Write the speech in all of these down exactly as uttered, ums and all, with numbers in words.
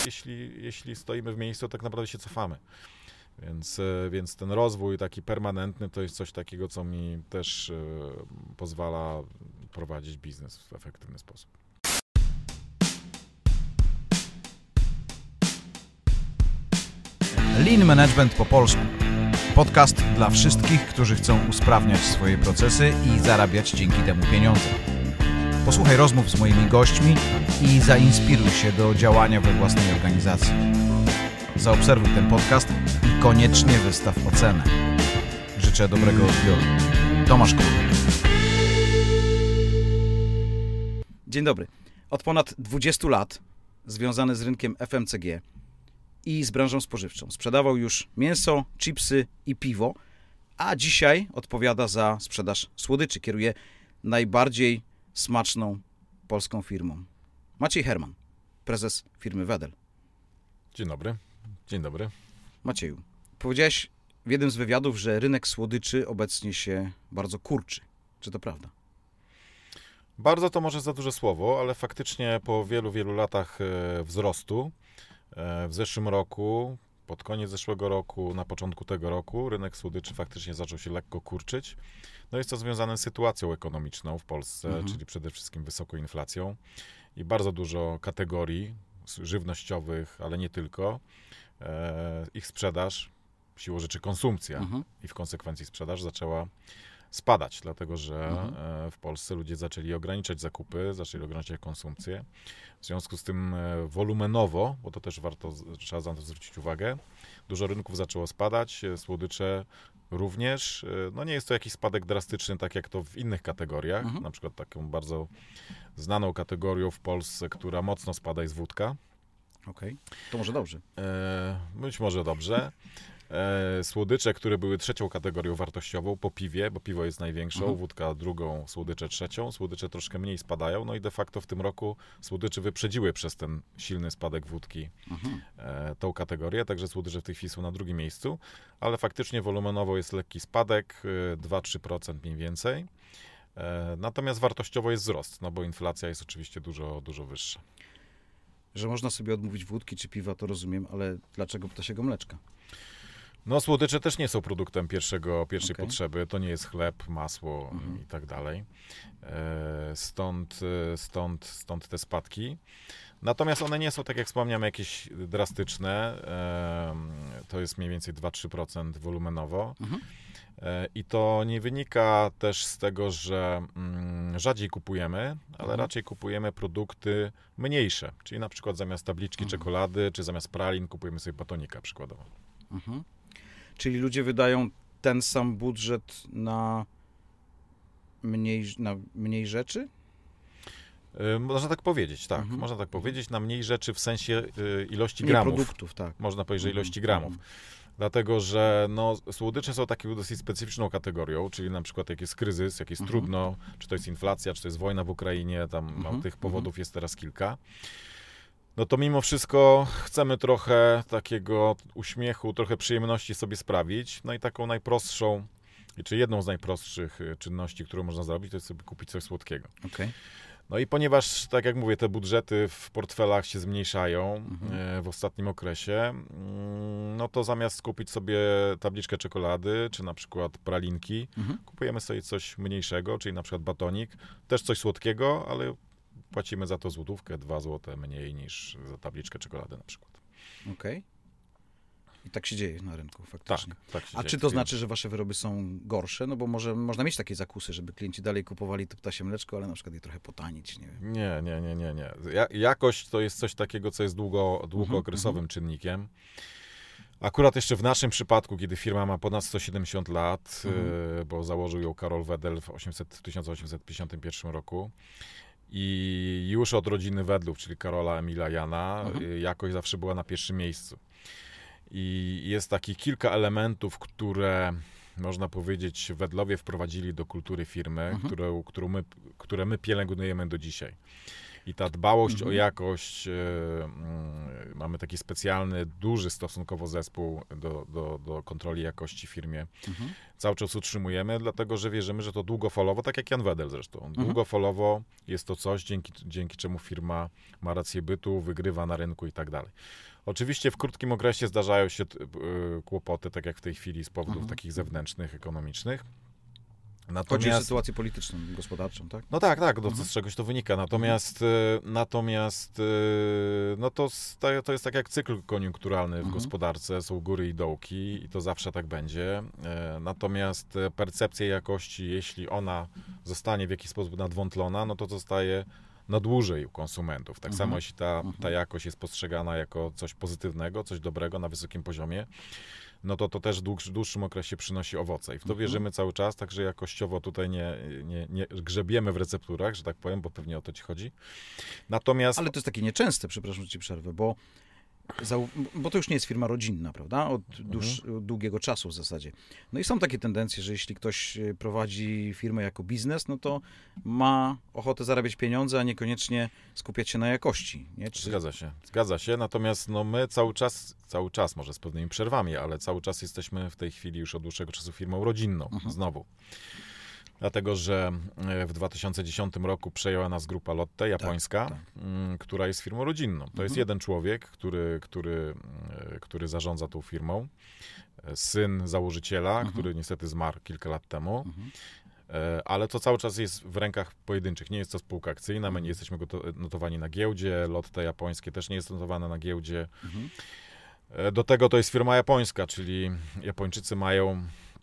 jeśli, jeśli stoimy w miejscu, to tak naprawdę się cofamy. Więc, więc ten rozwój taki permanentny to jest coś takiego, co mi też pozwala prowadzić biznes w efektywny sposób. Lean Management po polsku. Podcast dla wszystkich, którzy chcą usprawniać swoje procesy i zarabiać dzięki temu pieniądze. Posłuchaj rozmów z moimi gośćmi i zainspiruj się do działania we własnej organizacji. Zaobserwuj ten podcast i koniecznie wystaw ocenę. Życzę dobrego odbioru. Tomasz Król. Dzień dobry. Od ponad dwudziestu lat związany z rynkiem F M C G i z branżą spożywczą. Sprzedawał już mięso, chipsy i piwo, a dzisiaj odpowiada za sprzedaż słodyczy. Kieruje najbardziej smaczną polską firmą. Maciej Herman, prezes firmy Wedel. Dzień dobry. Dzień dobry. Macieju, powiedziałeś w jednym z wywiadów, że rynek słodyczy obecnie się bardzo kurczy. Czy to prawda? Bardzo to może za duże słowo, ale faktycznie po wielu, wielu latach wzrostu w zeszłym roku, pod koniec zeszłego roku, na początku tego roku rynek słodyczy faktycznie zaczął się lekko kurczyć. No jest to związane z sytuacją ekonomiczną w Polsce, mhm. czyli przede wszystkim wysoką inflacją i bardzo dużo kategorii żywnościowych, ale nie tylko. E, ich sprzedaż, siłą rzeczy konsumpcja mhm. i w konsekwencji sprzedaż zaczęła spadać, dlatego że mhm. w Polsce ludzie zaczęli ograniczać zakupy, zaczęli ograniczać konsumpcję. W związku z tym wolumenowo, bo to też warto, trzeba na to zwrócić uwagę, dużo rynków zaczęło spadać, słodycze również. No nie jest to jakiś spadek drastyczny, tak jak to w innych kategoriach. Mhm. Na przykład taką bardzo znaną kategorią w Polsce, która mocno spada, jest wódka. Okej, okay. To może dobrze. E, być może dobrze. E, słodycze, które były trzecią kategorią wartościową po piwie, bo piwo jest największą, mhm. wódka drugą, słodycze trzecią. Słodycze troszkę mniej spadają, no i de facto w tym roku słodycze wyprzedziły przez ten silny spadek wódki mhm. e, tą kategorię, także słodycze w tej chwili są na drugim miejscu, ale faktycznie wolumenowo jest lekki spadek, dwa do trzech procent mniej więcej. E, natomiast wartościowo jest wzrost, no bo inflacja jest oczywiście dużo, dużo wyższa. Że można sobie odmówić wódki czy piwa, to rozumiem, ale dlaczego ptasiego mleczka? No słodycze też nie są produktem pierwszego, pierwszej okay. potrzeby. To nie jest chleb, masło mhm. i tak dalej. Stąd, stąd, stąd te spadki. Natomiast one nie są, tak jak wspomniałem, jakieś drastyczne. To jest mniej więcej dwa do trzech procent wolumenowo. Mhm. I to nie wynika też z tego, że mm, rzadziej kupujemy, ale mhm. raczej kupujemy produkty mniejsze. Czyli na przykład zamiast tabliczki mhm. czekolady, czy zamiast pralin kupujemy sobie batonika przykładowo. Mhm. Czyli ludzie wydają ten sam budżet na mniej, na mniej rzeczy? Yy, można tak powiedzieć, tak. Mhm. Można tak powiedzieć, na mniej rzeczy w sensie yy, ilości mniej gramów. produktów, tak. Można powiedzieć, że ilości gramów. Mhm. Dlatego, że no, słodycze są taką dosyć specyficzną kategorią, czyli na przykład jak jest kryzys, jak jest mhm. trudno, czy to jest inflacja, czy to jest wojna w Ukrainie, tam mhm. no, tych powodów mhm. jest teraz kilka. No to mimo wszystko chcemy trochę takiego uśmiechu, trochę przyjemności sobie sprawić. No i taką najprostszą, czy jedną z najprostszych czynności, którą można zrobić, to jest sobie kupić coś słodkiego. Okay. No i ponieważ, tak jak mówię, te budżety w portfelach się zmniejszają mhm. w ostatnim okresie, no to zamiast kupić sobie tabliczkę czekolady, czy na przykład pralinki, mhm. kupujemy sobie coś mniejszego, czyli na przykład batonik, też coś słodkiego, ale płacimy za to złotówkę, dwa złote mniej niż za tabliczkę czekolady na przykład. Okej. Okay. I tak się dzieje na rynku faktycznie. Tak, tak się A dzieje. czy to znaczy, że wasze wyroby są gorsze? No bo może można mieć takie zakusy, żeby klienci dalej kupowali to ptasie mleczko, ale na przykład je trochę potanić, nie wiem. Nie, nie, nie, nie, nie. Ja, jakość to jest coś takiego, co jest długo, długookresowym mm-hmm. czynnikiem. Akurat jeszcze w naszym przypadku, kiedy firma ma ponad sto siedemdziesiąt lat, mm-hmm. y, bo założył ją Karol Wedel w, w tysiąc osiemset pięćdziesiątym pierwszym roku, i już od rodziny Wedlów, czyli Karola, Emila, Jana, mhm. jakość zawsze była na pierwszym miejscu. I jest takich kilka elementów, które można powiedzieć Wedlowie wprowadzili do kultury firmy, mhm. które, którą my, które my pielęgnujemy do dzisiaj. I ta dbałość mhm. o jakość mamy taki specjalny, duży stosunkowo zespół do, do, do kontroli jakości w firmie. Mhm. Cały czas utrzymujemy, dlatego że wierzymy, że to długofalowo, tak jak Jan Wedel zresztą, mhm. długofalowo jest to coś, dzięki, dzięki czemu firma ma rację bytu, wygrywa na rynku i tak dalej. Oczywiście w krótkim okresie zdarzają się y, kłopoty, tak jak w tej chwili, z powodów mhm. takich zewnętrznych, ekonomicznych. Natomiast, chodzi o sytuację polityczną, gospodarczą, tak? No tak, tak, mhm. z czegoś to wynika. Natomiast, mhm. natomiast no to, to jest tak jak cykl koniunkturalny w mhm. gospodarce, są góry i dołki i to zawsze tak będzie. Natomiast percepcja jakości, jeśli ona zostanie w jakiś sposób nadwątlona, no to zostaje na dłużej u konsumentów. Tak mhm. samo jeśli ta, ta jakość jest postrzegana jako coś pozytywnego, coś dobrego na wysokim poziomie, no to to też w dłuż, dłuższym okresie przynosi owoce. I w to mhm. wierzymy cały czas, także jakościowo tutaj nie, nie, nie grzebiemy w recepturach, że tak powiem, bo pewnie o to ci chodzi. Natomiast... Ale to jest takie nieczęste, przepraszam, że ci przerwę, bo, zau... bo to już nie jest firma rodzinna, prawda? Od, dłuż... mhm. od długiego czasu w zasadzie. No i są takie tendencje, że jeśli ktoś prowadzi firmę jako biznes, no to ma ochotę zarabiać pieniądze, a niekoniecznie skupiać się na jakości. Nie? Czy... Zgadza się, zgadza się. Natomiast no my cały czas, cały czas, może z pewnymi przerwami, ale cały czas jesteśmy w tej chwili już od dłuższego czasu firmą rodzinną, mhm. znowu. Dlatego, że w dwa tysiące dziesiątym roku przejęła nas grupa Lotte, japońska, tak, tak. która jest firmą rodzinną. To mhm. jest jeden człowiek, który, który, który zarządza tą firmą. Syn założyciela, mhm. który niestety zmarł kilka lat temu. Mhm. Ale to cały czas jest w rękach pojedynczych. Nie jest to spółka akcyjna, my nie jesteśmy notowani na giełdzie. Lotte japońskie też nie jest notowane na giełdzie. Mhm. Do tego to jest firma japońska, czyli Japończycy mają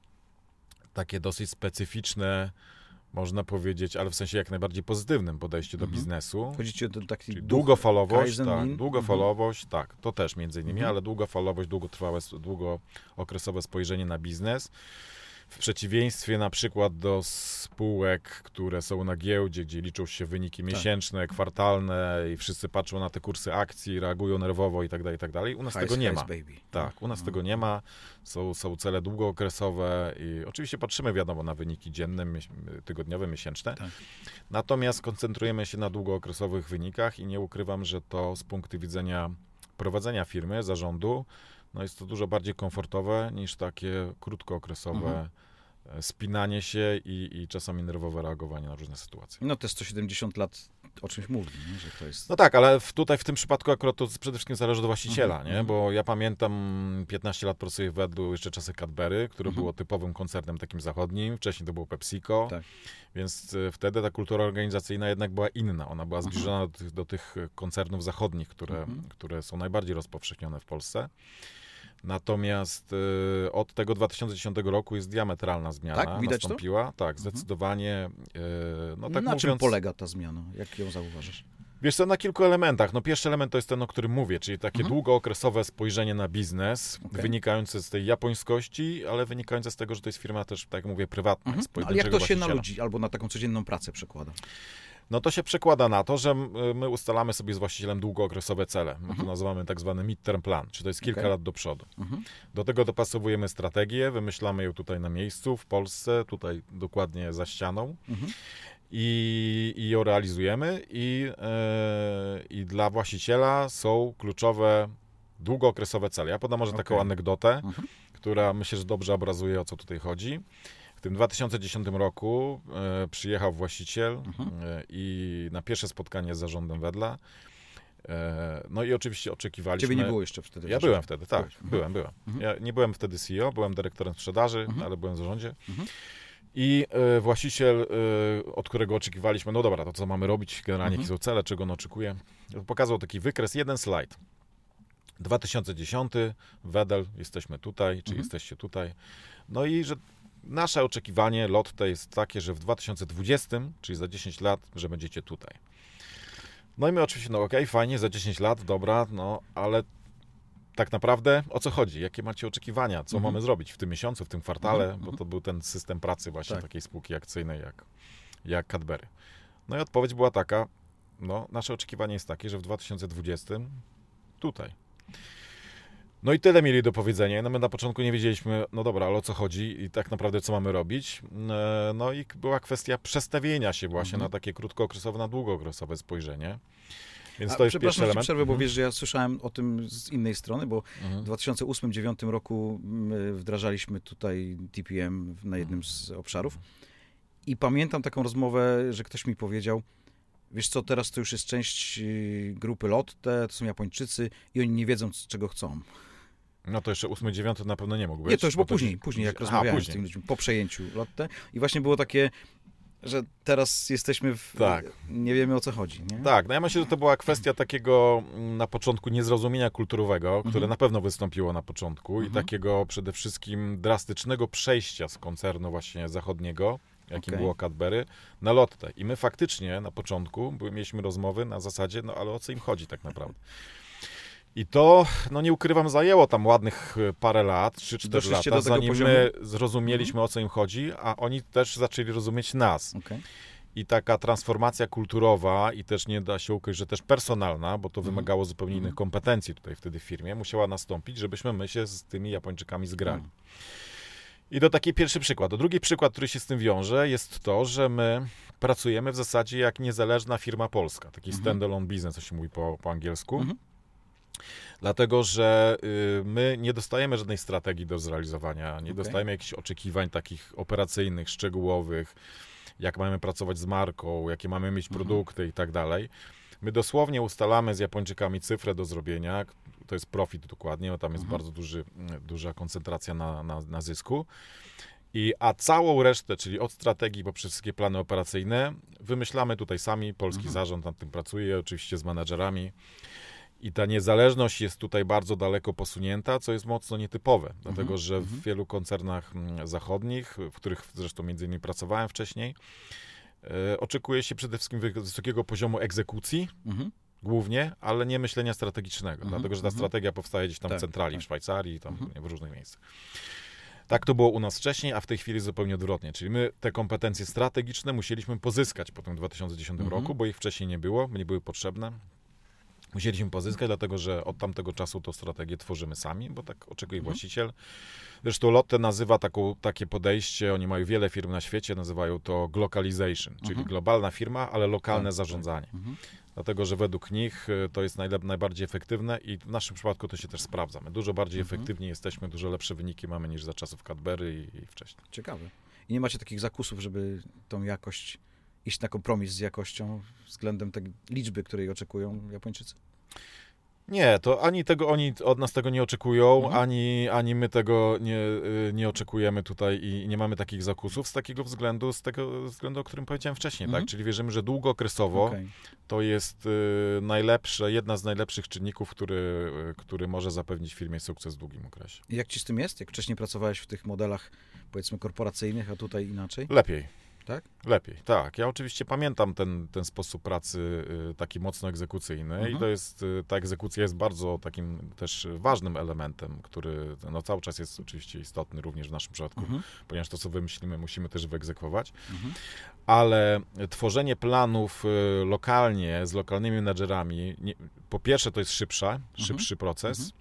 takie dosyć specyficzne, można powiedzieć, ale w sensie jak najbardziej pozytywnym podejście do mhm. biznesu. Chodzicie do taki długofalowość, tak, długofalowość, mhm. tak, to też między innymi, mhm. ale długofalowość, długotrwałe, długookresowe spojrzenie na biznes. W przeciwieństwie na przykład do spółek, które są na giełdzie, gdzie liczą się wyniki miesięczne, tak. kwartalne i wszyscy patrzą na te kursy akcji, reagują nerwowo i tak dalej, i tak dalej. U nas Highs, tego nie highs, ma. Baby. Tak, u nas no. tego nie ma. Są, są cele długookresowe i oczywiście patrzymy, wiadomo, na wyniki dzienne, tygodniowe, miesięczne. Tak. Natomiast koncentrujemy się na długookresowych wynikach i nie ukrywam, że to z punktu widzenia prowadzenia firmy, zarządu, no jest to dużo bardziej komfortowe niż takie krótkookresowe mhm. spinanie się i, i czasami nerwowe reagowanie na różne sytuacje. No te sto siedemdziesiąt lat o czymś mówi, nie? Że to jest... No tak, ale w, tutaj w tym przypadku akurat to przede wszystkim zależy od właściciela, mhm. nie? Bo ja pamiętam piętnaście lat pracuję w Wedlu, jeszcze czasy Cadbury, które mhm. było typowym koncernem takim zachodnim, wcześniej to było PepsiCo, tak. Więc wtedy ta kultura organizacyjna jednak była inna, ona była zbliżona mhm. do, tych, do tych koncernów zachodnich, które, mhm. które są najbardziej rozpowszechnione w Polsce. Natomiast y, od tego dwa tysiące dziesiątego roku jest diametralna zmiana. Tak, widać nastąpiła. To? Tak, zdecydowanie. Y, no, tak na mówiąc, czym polega ta zmiana? Jak ją zauważysz? Wiesz co, na kilku elementach. No pierwszy element to jest ten, o którym mówię, czyli takie mhm. długookresowe spojrzenie na biznes, okay. wynikające z tej japońskości, ale wynikające z tego, że to jest firma też, tak jak mówię, prywatna. Mhm. No, ale jak to się na ludzi albo na taką codzienną pracę przekłada? No to się przekłada na to, że my ustalamy sobie z właścicielem długookresowe cele. My to mhm. nazywamy tak zwany midterm plan, czyli to jest kilka okay. lat do przodu. Mhm. Do tego dopasowujemy strategię, wymyślamy ją tutaj na miejscu, w Polsce, tutaj dokładnie za ścianą mhm. i, i ją realizujemy i, yy, i dla właściciela są kluczowe długookresowe cele. Ja podam może okay. taką anegdotę, mhm. która myślę, że dobrze obrazuje, o co tutaj chodzi. W tym dwa tysiące dziesiątym roku e, przyjechał właściciel mhm. e, i na pierwsze spotkanie z zarządem Wedla. E, no i oczywiście oczekiwaliśmy... Ciebie nie było jeszcze wtedy? Ja byłem wtedy, tak. Byłeś. Byłem, byłem. Mhm. Ja nie byłem wtedy C E O, byłem dyrektorem sprzedaży, mhm. ale byłem w zarządzie. Mhm. I e, właściciel, e, od którego oczekiwaliśmy, no dobra, to co mamy robić, generalnie mhm. jakie są cele, czego on oczekuje, pokazał taki wykres, jeden slajd. dwa tysiące dziesiąty, Wedel, jesteśmy tutaj, czy mhm. jesteście tutaj. No i że nasze oczekiwanie Lotte jest takie, że w dwa tysiące dwudziestym, czyli za dziesięć lat, że będziecie tutaj. No i my oczywiście, no okej, okay, fajnie, za dziesięć lat, dobra, no ale tak naprawdę o co chodzi? Jakie macie oczekiwania? Co mhm. mamy zrobić w tym miesiącu, w tym kwartale? Mhm. Bo to był ten system pracy właśnie tak. takiej spółki akcyjnej jak, jak Cadbury. No i odpowiedź była taka, no nasze oczekiwanie jest takie, że w dwa tysiące dwudziestym tutaj. No i tyle mieli do powiedzenia. No my na początku nie wiedzieliśmy, no dobra, ale o co chodzi i tak naprawdę co mamy robić. No i była kwestia przestawienia się właśnie mhm. na takie krótkookresowe, na długookresowe spojrzenie. Więc A, to jest pierwszy przepraszam, że ci element. przerwę, bo Mhm. wiesz, że ja słyszałem o tym z innej strony, bo Mhm. w dwa tysiące ósmym do dwa tysiące dziewiątym roku my wdrażaliśmy tutaj T P M na jednym z obszarów i pamiętam taką rozmowę, że ktoś mi powiedział, wiesz co, teraz to już jest część y, grupy Lotte, to są Japończycy i oni nie wiedzą, c- czego chcą. No to jeszcze ósmy, dziewiąty na pewno nie mógł być. Nie, to już było bo później, później jak Aha, rozmawiałem później. z tymi ludźmi, po przejęciu Lotte i właśnie było takie, że teraz jesteśmy w... Tak. Nie wiemy, o co chodzi, nie? Tak, no ja myślę, że to była kwestia takiego mm, na początku niezrozumienia kulturowego, które Mhm. na pewno wystąpiło na początku i Mhm. takiego przede wszystkim drastycznego przejścia z koncernu właśnie zachodniego, jakim Okej. było Cadbury, na Lotte. I my faktycznie na początku były, mieliśmy rozmowy na zasadzie, no ale o co im chodzi tak naprawdę. I to, no nie ukrywam, zajęło tam ładnych e, parę lat, trzy cztery Doszliście lata, do tego zanim poziomu? my zrozumieliśmy, o co im chodzi, a oni też zaczęli rozumieć nas. Okej. I taka transformacja kulturowa i też nie da się ukryć, że też personalna, bo to Mhm. wymagało zupełnie Mhm. innych kompetencji tutaj wtedy w firmie, musiała nastąpić, żebyśmy my się z tymi Japończykami zgrali. Mhm. I to taki pierwszy przykład. A drugi przykład, który się z tym wiąże, jest to, że my pracujemy w zasadzie jak niezależna firma polska, taki Mhm. stand-alone business, to się mówi po, po angielsku. Mhm. Dlatego, że y, my nie dostajemy żadnej strategii do zrealizowania, nie Okej. dostajemy jakichś oczekiwań takich operacyjnych, szczegółowych, jak mamy pracować z marką, jakie mamy mieć Mhm. produkty i tak dalej. My dosłownie ustalamy z Japończykami cyfrę do zrobienia, to jest profit dokładnie, bo tam jest Mhm. bardzo duży, duża koncentracja na, na, na zysku. I, a całą resztę, czyli od strategii poprzez wszystkie plany operacyjne, wymyślamy tutaj sami, polski Mhm. zarząd nad tym pracuje, oczywiście z menedżerami. I ta niezależność jest tutaj bardzo daleko posunięta, co jest mocno nietypowe, dlatego że w mhm. wielu koncernach mm, zachodnich, w których zresztą między innymi pracowałem wcześniej, e, oczekuje się przede wszystkim wy- wysokiego poziomu egzekucji, Mhm. głównie, ale nie myślenia strategicznego, Mhm, dlatego że ta mhm. strategia powstaje gdzieś tam Tak, w centrali, tak. w Szwajcarii, tam Mhm. w różnych miejscach. Tak to było u nas wcześniej, a w tej chwili zupełnie odwrotnie. Czyli my te kompetencje strategiczne musieliśmy pozyskać po tym dwa tysiące dziesiątym Mhm. roku, bo ich wcześniej nie było, nie były potrzebne. Musieliśmy pozyskać, dlatego że od tamtego czasu tą strategię tworzymy sami, bo tak oczekuje Mhm. właściciel. Zresztą Lotte nazywa taką, takie podejście, oni mają wiele firm na świecie, nazywają to globalization, czyli Mhm. globalna firma, ale lokalne Tak, zarządzanie. Mhm. Dlatego, że według nich y, to jest najlep- najbardziej efektywne i w naszym przypadku to się też sprawdza. My dużo bardziej Mhm. efektywni jesteśmy, dużo lepsze wyniki mamy niż za czasów Cadbury i, i wcześniej. Ciekawe. I nie macie takich zakusów, żeby tą jakość, iść na kompromis z jakością względem tej liczby, której oczekują Japończycy? Nie, to ani tego oni od nas tego nie oczekują, Mhm. ani, ani my tego nie, y, nie oczekujemy tutaj i nie mamy takich zakusów z takiego względu, z tego względu, o którym powiedziałem wcześniej, Mhm. tak? Czyli wierzymy, że długookresowo Okej. to jest y, najlepsze, jedna z najlepszych czynników, który, y, który może zapewnić firmie sukces w długim okresie. I jak ci z tym jest? Jak wcześniej pracowałeś w tych modelach, powiedzmy, korporacyjnych, a tutaj inaczej? Lepiej. Tak? Lepiej, tak. Ja oczywiście pamiętam ten, ten sposób pracy y, taki mocno egzekucyjny Mhm. i to jest, y, ta egzekucja jest bardzo takim też ważnym elementem, który no, cały czas jest oczywiście istotny również w naszym przypadku, Mhm. ponieważ to, co wymyślimy, musimy też wyegzekwować, Mhm. ale tworzenie planów y, lokalnie, z lokalnymi menedżerami, nie, po pierwsze to jest szybsze, szybszy proces, y,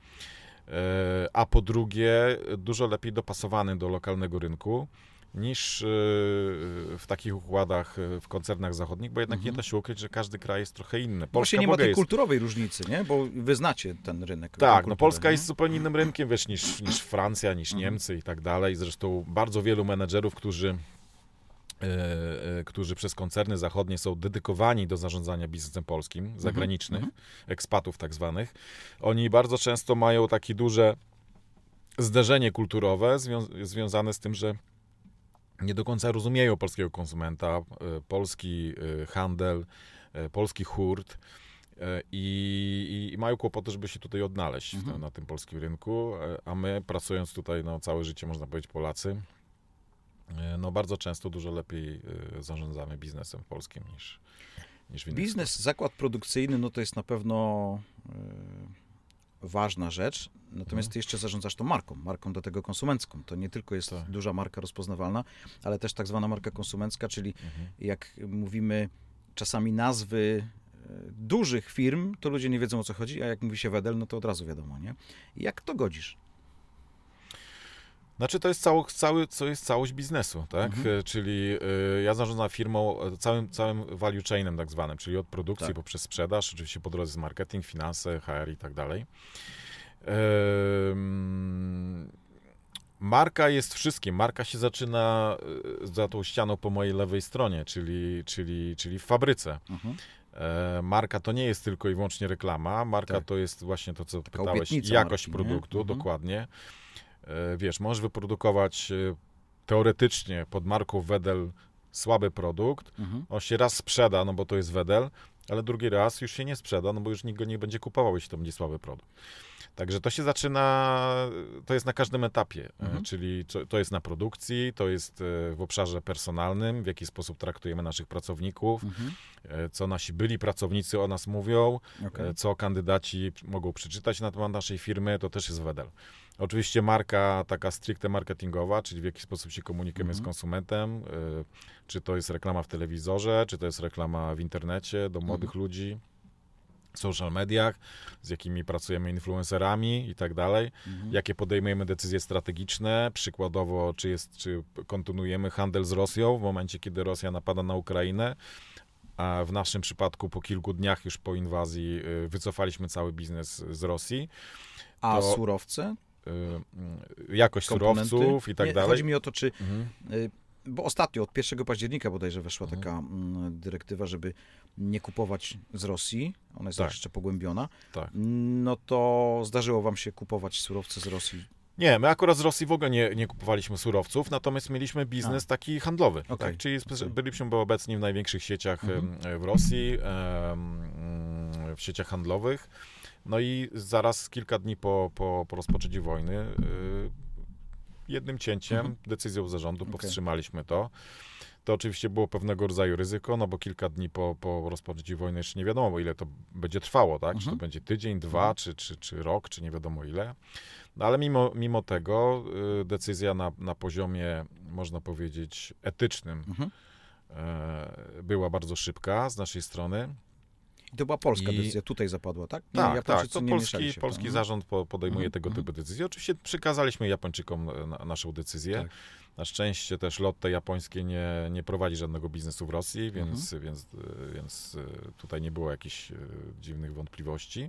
a po drugie dużo lepiej dopasowany do lokalnego rynku, niż y, w takich układach y, w koncernach zachodnich, bo jednak Mhm. nie da się ukryć, że każdy kraj jest trochę inny. Polska Właśnie nie w ma ogóle tej jest... kulturowej różnicy, nie? Bo wy znacie ten rynek. tę Tak, no kulturę, Polska nie? jest zupełnie innym rynkiem, wiesz, niż, niż Francja, niż Mhm. Niemcy i tak dalej. Zresztą bardzo wielu menedżerów, którzy, e, e, którzy przez koncerny zachodnie są dedykowani do zarządzania biznesem polskim, zagranicznych, mhm. ekspatów tak zwanych, oni bardzo często mają takie duże zderzenie kulturowe zwią- związane z tym, że nie do końca rozumieją polskiego konsumenta, e, polski e, handel, e, polski hurt e, i, i mają kłopoty, żeby się tutaj odnaleźć Mhm. na, na tym polskim rynku, e, a my pracując tutaj no, całe życie, można powiedzieć, Polacy, e, no bardzo często dużo lepiej e, zarządzamy biznesem polskim niż, niż w innych Biznes, zakład produkcyjny, no to jest na pewno y, ważna rzecz, natomiast Mhm. ty jeszcze zarządzasz tą marką, marką do tego konsumencką. To nie tylko jest Tak. duża marka rozpoznawalna, ale też tak zwana marka konsumencka, czyli Mhm. jak mówimy czasami nazwy y, dużych firm, to ludzie nie wiedzą, o co chodzi, a jak mówi się Wedel, no to od razu wiadomo, nie? Jak to godzisz? Znaczy to jest, cało, cały, to jest całość biznesu, tak? Mhm. Czyli y, ja zarządzam firmą całym, całym value chainem tak zwanym, czyli od produkcji Tak. poprzez sprzedaż, oczywiście po drodze jest marketing, finanse, H R i tak dalej. Ym, Marka jest wszystkim. Marka się zaczyna y, za tą ścianą po mojej lewej stronie, czyli, czyli, czyli w fabryce. Mhm. E, Marka to nie jest tylko i wyłącznie reklama, marka Tak. to jest właśnie to, co Taka pytałeś, obietnica jakość marki, nie? produktu, Mhm. dokładnie. E, Wiesz, możesz wyprodukować e, teoretycznie pod marką Wedel słaby produkt, Mhm. on się raz sprzeda, no bo to jest Wedel, ale drugi raz już się nie sprzeda, no bo już nikt go nie będzie kupował, jeśli to będzie słaby produkt. Także to się zaczyna, to jest na każdym etapie, Mhm. czyli to, to jest na produkcji, to jest w obszarze personalnym, w jaki sposób traktujemy naszych pracowników, Mhm. co nasi byli pracownicy o nas mówią, Okej. co kandydaci mogą przeczytać na temat naszej firmy, to też jest Wedel. Oczywiście marka taka stricte marketingowa, czyli w jaki sposób się komunikujemy Mhm. z konsumentem, czy to jest reklama w telewizorze, czy to jest reklama w internecie do młodych Mhm. ludzi, w social mediach, z jakimi pracujemy influencerami i tak dalej, Mhm. jakie podejmujemy decyzje strategiczne, przykładowo, czy, jest, czy kontynuujemy handel z Rosją w momencie, kiedy Rosja napada na Ukrainę, a w naszym przypadku po kilku dniach już po inwazji y, wycofaliśmy cały biznes z Rosji. A to- surowce? Y, y, Jakość Komponenty? surowców i tak Nie, dalej. Chodzi mi o to, czy... Mhm. y, Bo ostatnio, od pierwszego października bodajże weszła Mhm. taka mm, dyrektywa, żeby nie kupować z Rosji. Ona jest Tak. jeszcze pogłębiona. Tak. No to zdarzyło wam się kupować surowce z Rosji? Nie, my akurat z Rosji w ogóle nie, nie kupowaliśmy surowców, natomiast mieliśmy biznes A. taki handlowy. Okej. Tak? Czyli spe- Okej. byliśmy obecni w największych sieciach Mhm. em, w Rosji, em, mm, w sieciach handlowych. No i zaraz kilka dni po, po, po rozpoczęciu wojny y, jednym cięciem, Mhm. decyzją zarządu Okej. powstrzymaliśmy to. To oczywiście było pewnego rodzaju ryzyko, no bo kilka dni po, po rozpoczęciu wojny jeszcze nie wiadomo, ile to będzie trwało, tak? Czy to Mhm. będzie tydzień, dwa, Mhm. czy, czy, czy rok, czy nie wiadomo ile. No ale mimo, mimo tego y, decyzja na, na poziomie, można powiedzieć, etycznym Mhm. e, była bardzo szybka z naszej strony. I to była polska I- decyzja, tutaj zapadła, tak? Nie, Tak, tak, Japończycy to nie mieszali polski, się w to. polski Mhm. zarząd po, podejmuje Mhm, tego mhm. typu decyzje. Oczywiście przekazaliśmy Japończykom e, na, naszą decyzję. Tak. Na szczęście też Lotte japońskie nie, nie prowadzi żadnego biznesu w Rosji, więc, Mhm. więc, e, więc e, tutaj nie było jakichś e, dziwnych wątpliwości.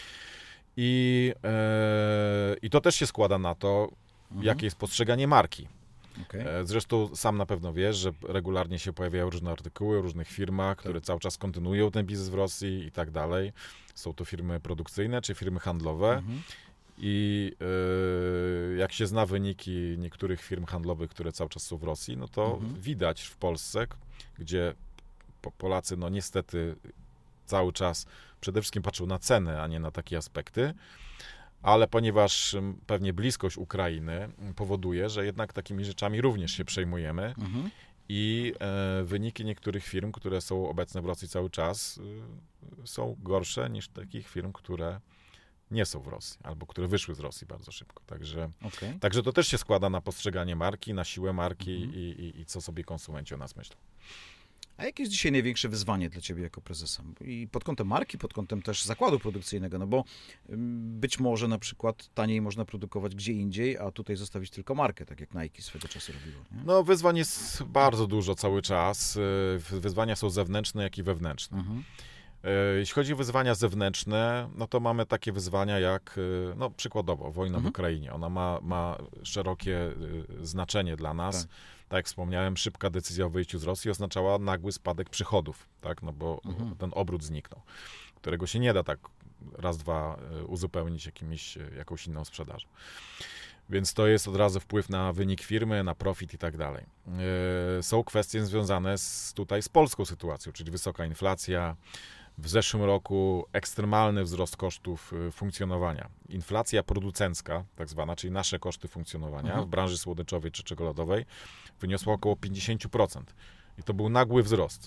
I, e, I to też się składa na to, Mhm. jakie jest postrzeganie marki. Okej. E, Zresztą sam na pewno wiesz, że regularnie się pojawiają różne artykuły o różnych firmach, które cały czas kontynuują ten biznes w Rosji i tak dalej. Są to firmy produkcyjne czy firmy handlowe. Mhm. I e, jak się zna wyniki niektórych firm handlowych, które cały czas są w Rosji, no to Mhm. widać w Polsce, gdzie po- Polacy no niestety cały czas przede wszystkim patrzą na ceny, a nie na takie aspekty. Ale ponieważ m, pewnie bliskość Ukrainy m, powoduje, że jednak takimi rzeczami również się przejmujemy Mhm. i e, wyniki niektórych firm, które są obecne w Rosji cały czas, y, są gorsze niż takich firm, które nie są w Rosji, albo które wyszły z Rosji bardzo szybko. Także, Okej. także to też się składa na postrzeganie marki, na siłę marki Mhm. i, i, i co sobie konsumenci o nas myślą. A jakie jest dzisiaj największe wyzwanie dla ciebie jako prezesa? I pod kątem marki, pod kątem też zakładu produkcyjnego, no bo ym, być może na przykład taniej można produkować gdzie indziej, a tutaj zostawić tylko markę, tak jak Nike swego czasu robiło. Nie? No wyzwań jest bardzo dużo cały czas. Y, Wyzwania są zewnętrzne, jak i wewnętrzne. Mhm. E, Jeśli chodzi o wyzwania zewnętrzne, no to mamy takie wyzwania jak, e, no przykładowo, wojna Mhm. w Ukrainie. Ona ma, ma szerokie e, znaczenie dla nas. Tak. Tak. jak wspomniałem, szybka decyzja o wyjściu z Rosji oznaczała nagły spadek przychodów, tak, no bo Mhm. ten obrót zniknął, którego się nie da tak raz, dwa e, uzupełnić jakimiś, e, jakąś inną sprzedażą. Więc to jest od razu wpływ na wynik firmy, na profit i tak dalej. E, Są kwestie związane z, tutaj z polską sytuacją, czyli wysoka inflacja. W zeszłym roku ekstremalny wzrost kosztów y, funkcjonowania. Inflacja producencka, tak zwana, czyli nasze koszty funkcjonowania Mhm. w branży słodyczowej czy czekoladowej wyniosła około pięćdziesiąt procent. I to był nagły wzrost.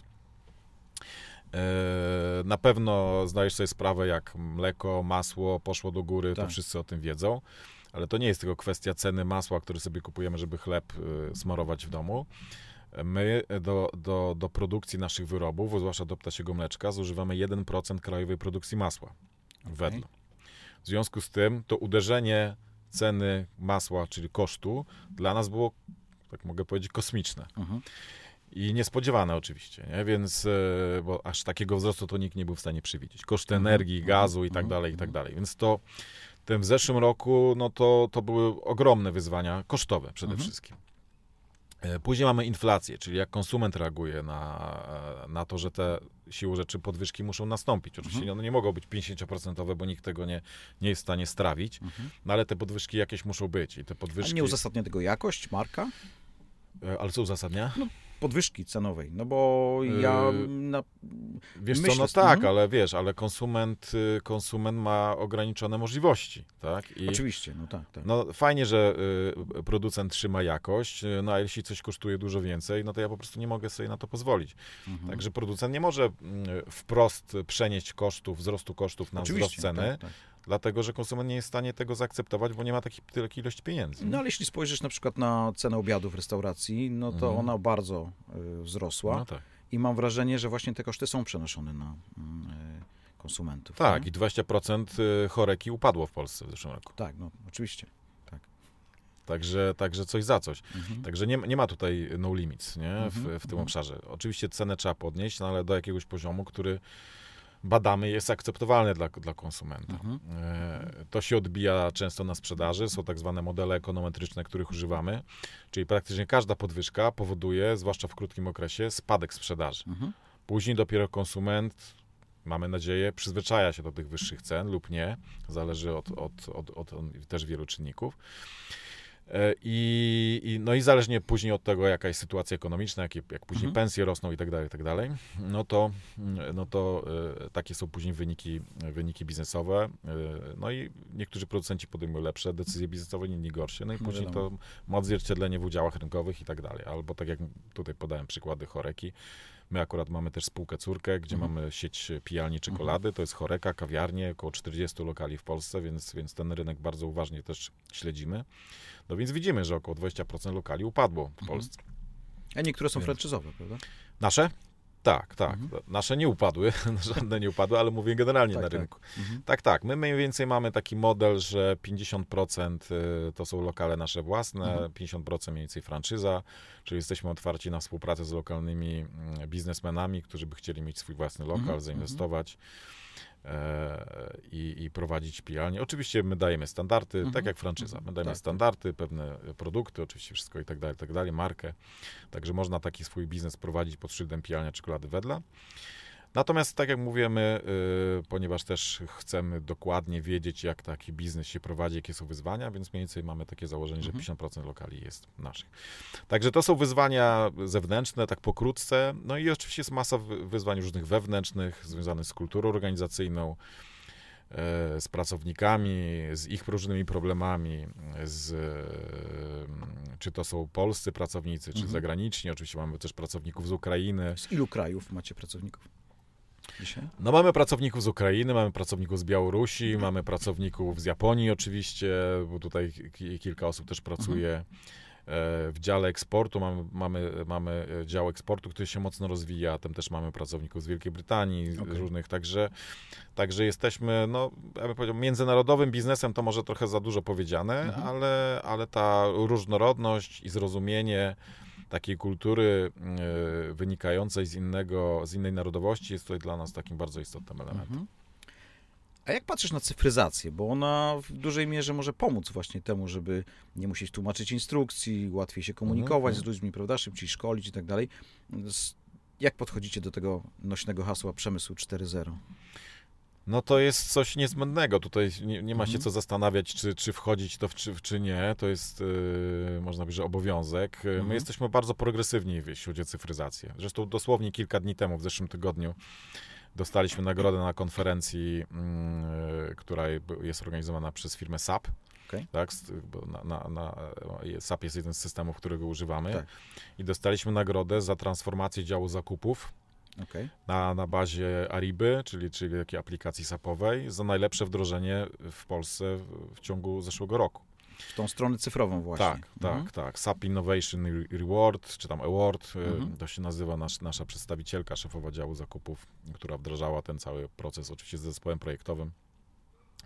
E, Na pewno zdajesz sobie sprawę, jak mleko, masło poszło do góry, to Tak. wszyscy o tym wiedzą, ale to nie jest tylko kwestia ceny masła, które sobie kupujemy, żeby chleb y, smarować w domu. My do, do, do produkcji naszych wyrobów, zwłaszcza do ptasiego mleczka, zużywamy jeden procent krajowej produkcji masła w Wedlu. W związku z tym to uderzenie ceny masła, czyli kosztu, dla nas było, tak mogę powiedzieć, kosmiczne. Mhm. I niespodziewane oczywiście, nie? Więc, e, bo aż takiego wzrostu to nikt nie był w stanie przewidzieć. Koszty energii, gazu i tak dalej, i tak dalej. Więc to tym w zeszłym roku, no to, to były ogromne wyzwania kosztowe przede Mhm. wszystkim. E, Później mamy inflację, czyli jak konsument reaguje na, na to, że te siłą rzeczy podwyżki muszą nastąpić. Oczywiście Mhm. one nie mogą być pięćdziesiąt procent, bo nikt tego nie, nie jest w stanie strawić, Mhm. no ale te podwyżki jakieś muszą być. I te A podwyżki... nie uzasadnia tego jakość, marka? E, Ale co uzasadnia? Podwyżki cenowej, no bo ja Yy, na, Wiesz co, myślę, no tak, mhm. ale wiesz, ale konsument, y, konsument ma ograniczone możliwości, tak? I oczywiście, no tak, tak. no fajnie, że y, producent trzyma jakość, y, no a jeśli coś kosztuje dużo więcej, no to ja po prostu nie mogę sobie na to pozwolić. Mhm. Także producent nie może y, wprost przenieść kosztów, wzrostu kosztów na wzrost Oczywiście, ceny, tak, tak. dlatego że konsument nie jest w stanie tego zaakceptować, bo nie ma takiej tyle ilości pieniędzy. No ale jeśli spojrzysz na przykład na cenę obiadu w restauracji, no to Mhm. ona bardzo y, wzrosła No tak. i mam wrażenie, że właśnie te koszty są przenoszone na mm, y, konsumentów. Tak, nie? i dwadzieścia procent choreki upadło w Polsce w zeszłym roku. Tak, no oczywiście. Także, także coś za coś. Mhm. Także nie, nie ma tutaj no limits, nie? W, Mhm, w tym mhm. obszarze. Oczywiście cenę trzeba podnieść, no ale do jakiegoś poziomu, który badamy, jest akceptowalny dla, dla konsumenta. Mhm. E, To się odbija często na sprzedaży. Są tak zwane modele ekonometryczne, których używamy. Czyli praktycznie każda podwyżka powoduje, zwłaszcza w krótkim okresie, spadek sprzedaży. Mhm. Później dopiero konsument, mamy nadzieję, przyzwyczaja się do tych wyższych cen lub nie. Zależy od, od, od, od, od też wielu czynników. E, I, i, no i zależnie później od tego, jaka jest sytuacja ekonomiczna, jak, jak później Mhm. pensje rosną i tak dalej, i tak dalej, no to, no to e, takie są później wyniki, wyniki biznesowe. E, no i niektórzy producenci podejmują lepsze decyzje biznesowe, inni gorsze. No i No później wiadomo. to ma odzwierciedlenie w udziałach rynkowych i tak dalej. Albo tak jak tutaj podałem przykłady Choreki. My akurat mamy też spółkę córkę, gdzie Mhm. mamy sieć pijalni czekolady. To jest Choreka, kawiarnie, około czterdziestu lokali w Polsce, więc, więc ten rynek bardzo uważnie też śledzimy. No więc widzimy, że około dwadzieścia procent lokali upadło w Mhm. Polsce. A niektóre są Więc- franczyzowe, prawda? Nasze? Tak, tak. Mhm. Nasze nie upadły, żadne nie upadły, ale mówię generalnie Tak, na tak. rynku. Mhm. Tak, tak. My mniej więcej mamy taki model, że pięćdziesiąt procent to są lokale nasze własne, Mhm. pięćdziesiąt procent mniej więcej franczyza, czyli jesteśmy otwarci na współpracę z lokalnymi mm, biznesmenami, którzy by chcieli mieć swój własny lokal, Mhm, zainwestować e, i, i prowadzić pijalnię. Oczywiście my dajemy standardy, Mhm, tak jak franczyza. My dajemy tak, tak. standardy, pewne produkty, oczywiście wszystko i tak dalej, i tak dalej, markę. Także można taki swój biznes prowadzić pod szyldem pijalnia czekolady Wedla. Natomiast, tak jak mówimy, y, ponieważ też chcemy dokładnie wiedzieć, jak taki biznes się prowadzi, jakie są wyzwania, więc mniej więcej mamy takie założenie, że Mhm. pięćdziesiąt procent lokali jest naszych. Także to są wyzwania zewnętrzne, tak pokrótce. No i oczywiście jest masa wy- wyzwań różnych wewnętrznych, związanych z kulturą organizacyjną, e, z pracownikami, z ich różnymi problemami, z, e, czy to są polscy pracownicy, czy Mhm. zagraniczni. Oczywiście mamy też pracowników z Ukrainy. Z ilu krajów macie pracowników dzisiaj? No mamy pracowników z Ukrainy, mamy pracowników z Białorusi, mamy pracowników z Japonii oczywiście, bo tutaj ki- kilka osób też pracuje. E, W dziale eksportu mamy, mamy, mamy dział eksportu, który się mocno rozwija, tam też mamy pracowników z Wielkiej Brytanii, z Okej. różnych, także, także jesteśmy, no ja bym powiedział, międzynarodowym biznesem, to może trochę za dużo powiedziane, Mhm. ale, ale ta różnorodność i zrozumienie takiej kultury y, wynikającej z innego, z innej narodowości jest tutaj dla nas takim bardzo istotnym elementem. Mhm. A jak patrzysz na cyfryzację? Bo ona w dużej mierze może pomóc właśnie temu, żeby nie musieć tłumaczyć instrukcji, łatwiej się komunikować Mhm. z ludźmi, prawda, szybciej szkolić i tak dalej. Z- Jak podchodzicie do tego nośnego hasła przemysłu cztery zero? No to jest coś niezbędnego. Tutaj nie, nie ma się Mhm. co zastanawiać, czy, czy wchodzić to w, czy, czy nie. To jest, yy, można powiedzieć, że obowiązek. Yy, Mhm. My jesteśmy bardzo progresywni, jeśli chodzi o cyfryzację. Zresztą dosłownie kilka dni temu, w zeszłym tygodniu, dostaliśmy nagrodę na konferencji, yy, która jest organizowana przez firmę S A P. Okej. Tak, z- bo na, na, na, S A P jest jeden z systemów, którego używamy. Tak. I dostaliśmy nagrodę za transformację działu zakupów Okej. na, na bazie Ariby, czyli, czyli takiej aplikacji sapowej, za najlepsze wdrożenie w Polsce w, w ciągu zeszłego roku. W tą stronę cyfrową właśnie. Tak, Mhm. tak, tak. S A P Innovation Reward, czy tam Award, y, Mhm. to się nazywa nasz, nasza przedstawicielka, szefowa działu zakupów, która wdrażała ten cały proces, oczywiście z zespołem projektowym.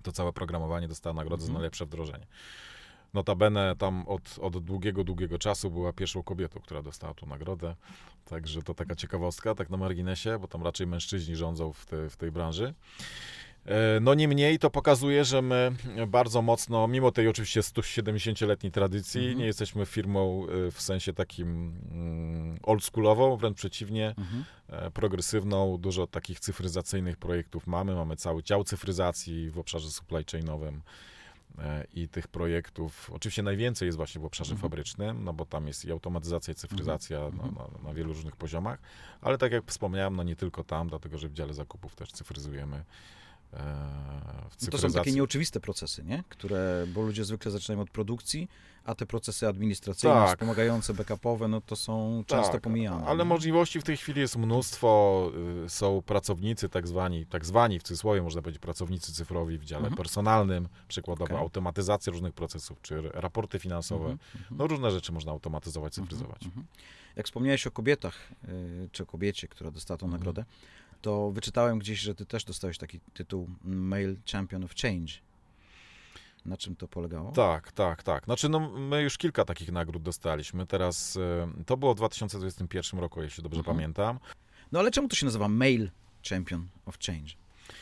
to całe programowanie dostało nagrodę Mhm. za najlepsze wdrożenie. Notabene tam od, od długiego, długiego czasu była pierwszą kobietą, która dostała tą nagrodę. Także to taka ciekawostka, tak na marginesie, bo tam raczej mężczyźni rządzą w, te, w tej branży. E, No niemniej to pokazuje, że my bardzo mocno, mimo tej oczywiście sto siedemdziesięcioletniej tradycji, Mhm. nie jesteśmy firmą e, w sensie takim mm, oldschoolową, wręcz przeciwnie, Mhm. e, progresywną. Dużo takich cyfryzacyjnych projektów mamy. Mamy cały dział cyfryzacji w obszarze supply chainowym. E, I tych projektów, oczywiście najwięcej jest właśnie w obszarze Mhm. fabrycznym, no bo tam jest i automatyzacja, i cyfryzacja Mhm. na, na, na wielu różnych poziomach, ale tak jak wspomniałem, no nie tylko tam, dlatego że w dziale zakupów też cyfryzujemy. E, w No to cyfryzacji. są takie nieoczywiste procesy, nie? Które, bo ludzie zwykle zaczynają od produkcji, a te procesy administracyjne, Tak. wspomagające, backupowe, no to są często Tak, pomijane. ale nie? możliwości w tej chwili jest mnóstwo. y, Są pracownicy tak zwani, tak zwani w cudzysłowie można powiedzieć pracownicy cyfrowi w dziale Mhm. personalnym, przykładowo Okej. automatyzacja różnych procesów, czy raporty finansowe. Mhm, mhm. No różne rzeczy można automatyzować, cyfryzować. Mhm. Jak wspomniałeś o kobietach, y, czy o kobiecie, która dostała tą Mhm. nagrodę, to wyczytałem gdzieś, że ty też dostałeś taki tytuł Male Champion of Change. Na czym to polegało? Tak, tak, tak. Znaczy, no, my już kilka takich nagród dostaliśmy. Teraz, y, to było w dwa tysiące dwudziestym pierwszym roku, jeśli dobrze Mhm. pamiętam. No ale czemu to się nazywa Male Champion of Change?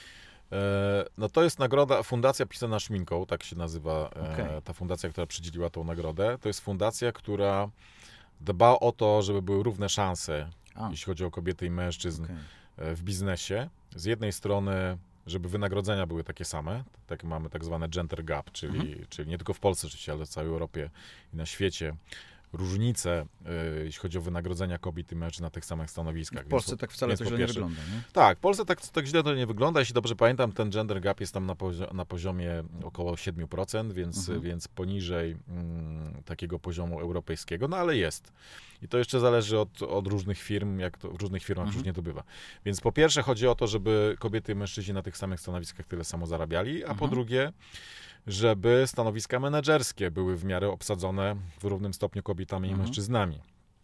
E, No to jest nagroda, Fundacja Pisana Szminką, tak się nazywa e, Okej. ta fundacja, która przydzieliła tą nagrodę. To jest fundacja, która dba o to, żeby były równe szanse, A, jeśli chodzi o kobiety i mężczyzn okej. e, w biznesie. Z jednej strony, żeby wynagrodzenia były takie same, tak mamy tak zwane gender gap, czyli, Mhm. czyli nie tylko w Polsce oczywiście, ale w całej Europie i na świecie. Różnice, e, jeśli chodzi o wynagrodzenia kobiet i mężczyzn na tych samych stanowiskach. W Polsce Więc- tak wcale więc to po źle nie pierwsze- wygląda, nie? Tak, w Polsce tak, tak źle to nie wygląda. Jeśli dobrze pamiętam, ten gender gap jest tam na, pozio- na poziomie około siedem procent, więc, Mhm. więc poniżej mm, takiego poziomu europejskiego, no ale jest. I to jeszcze zależy od, od różnych firm, jak to w różnych firmach Mhm. różnie to bywa. Więc po pierwsze chodzi o to, żeby kobiety i mężczyźni na tych samych stanowiskach tyle samo zarabiali, a po Mhm. drugie, żeby stanowiska menedżerskie były w miarę obsadzone w równym stopniu kobietami i Mhm. mężczyznami.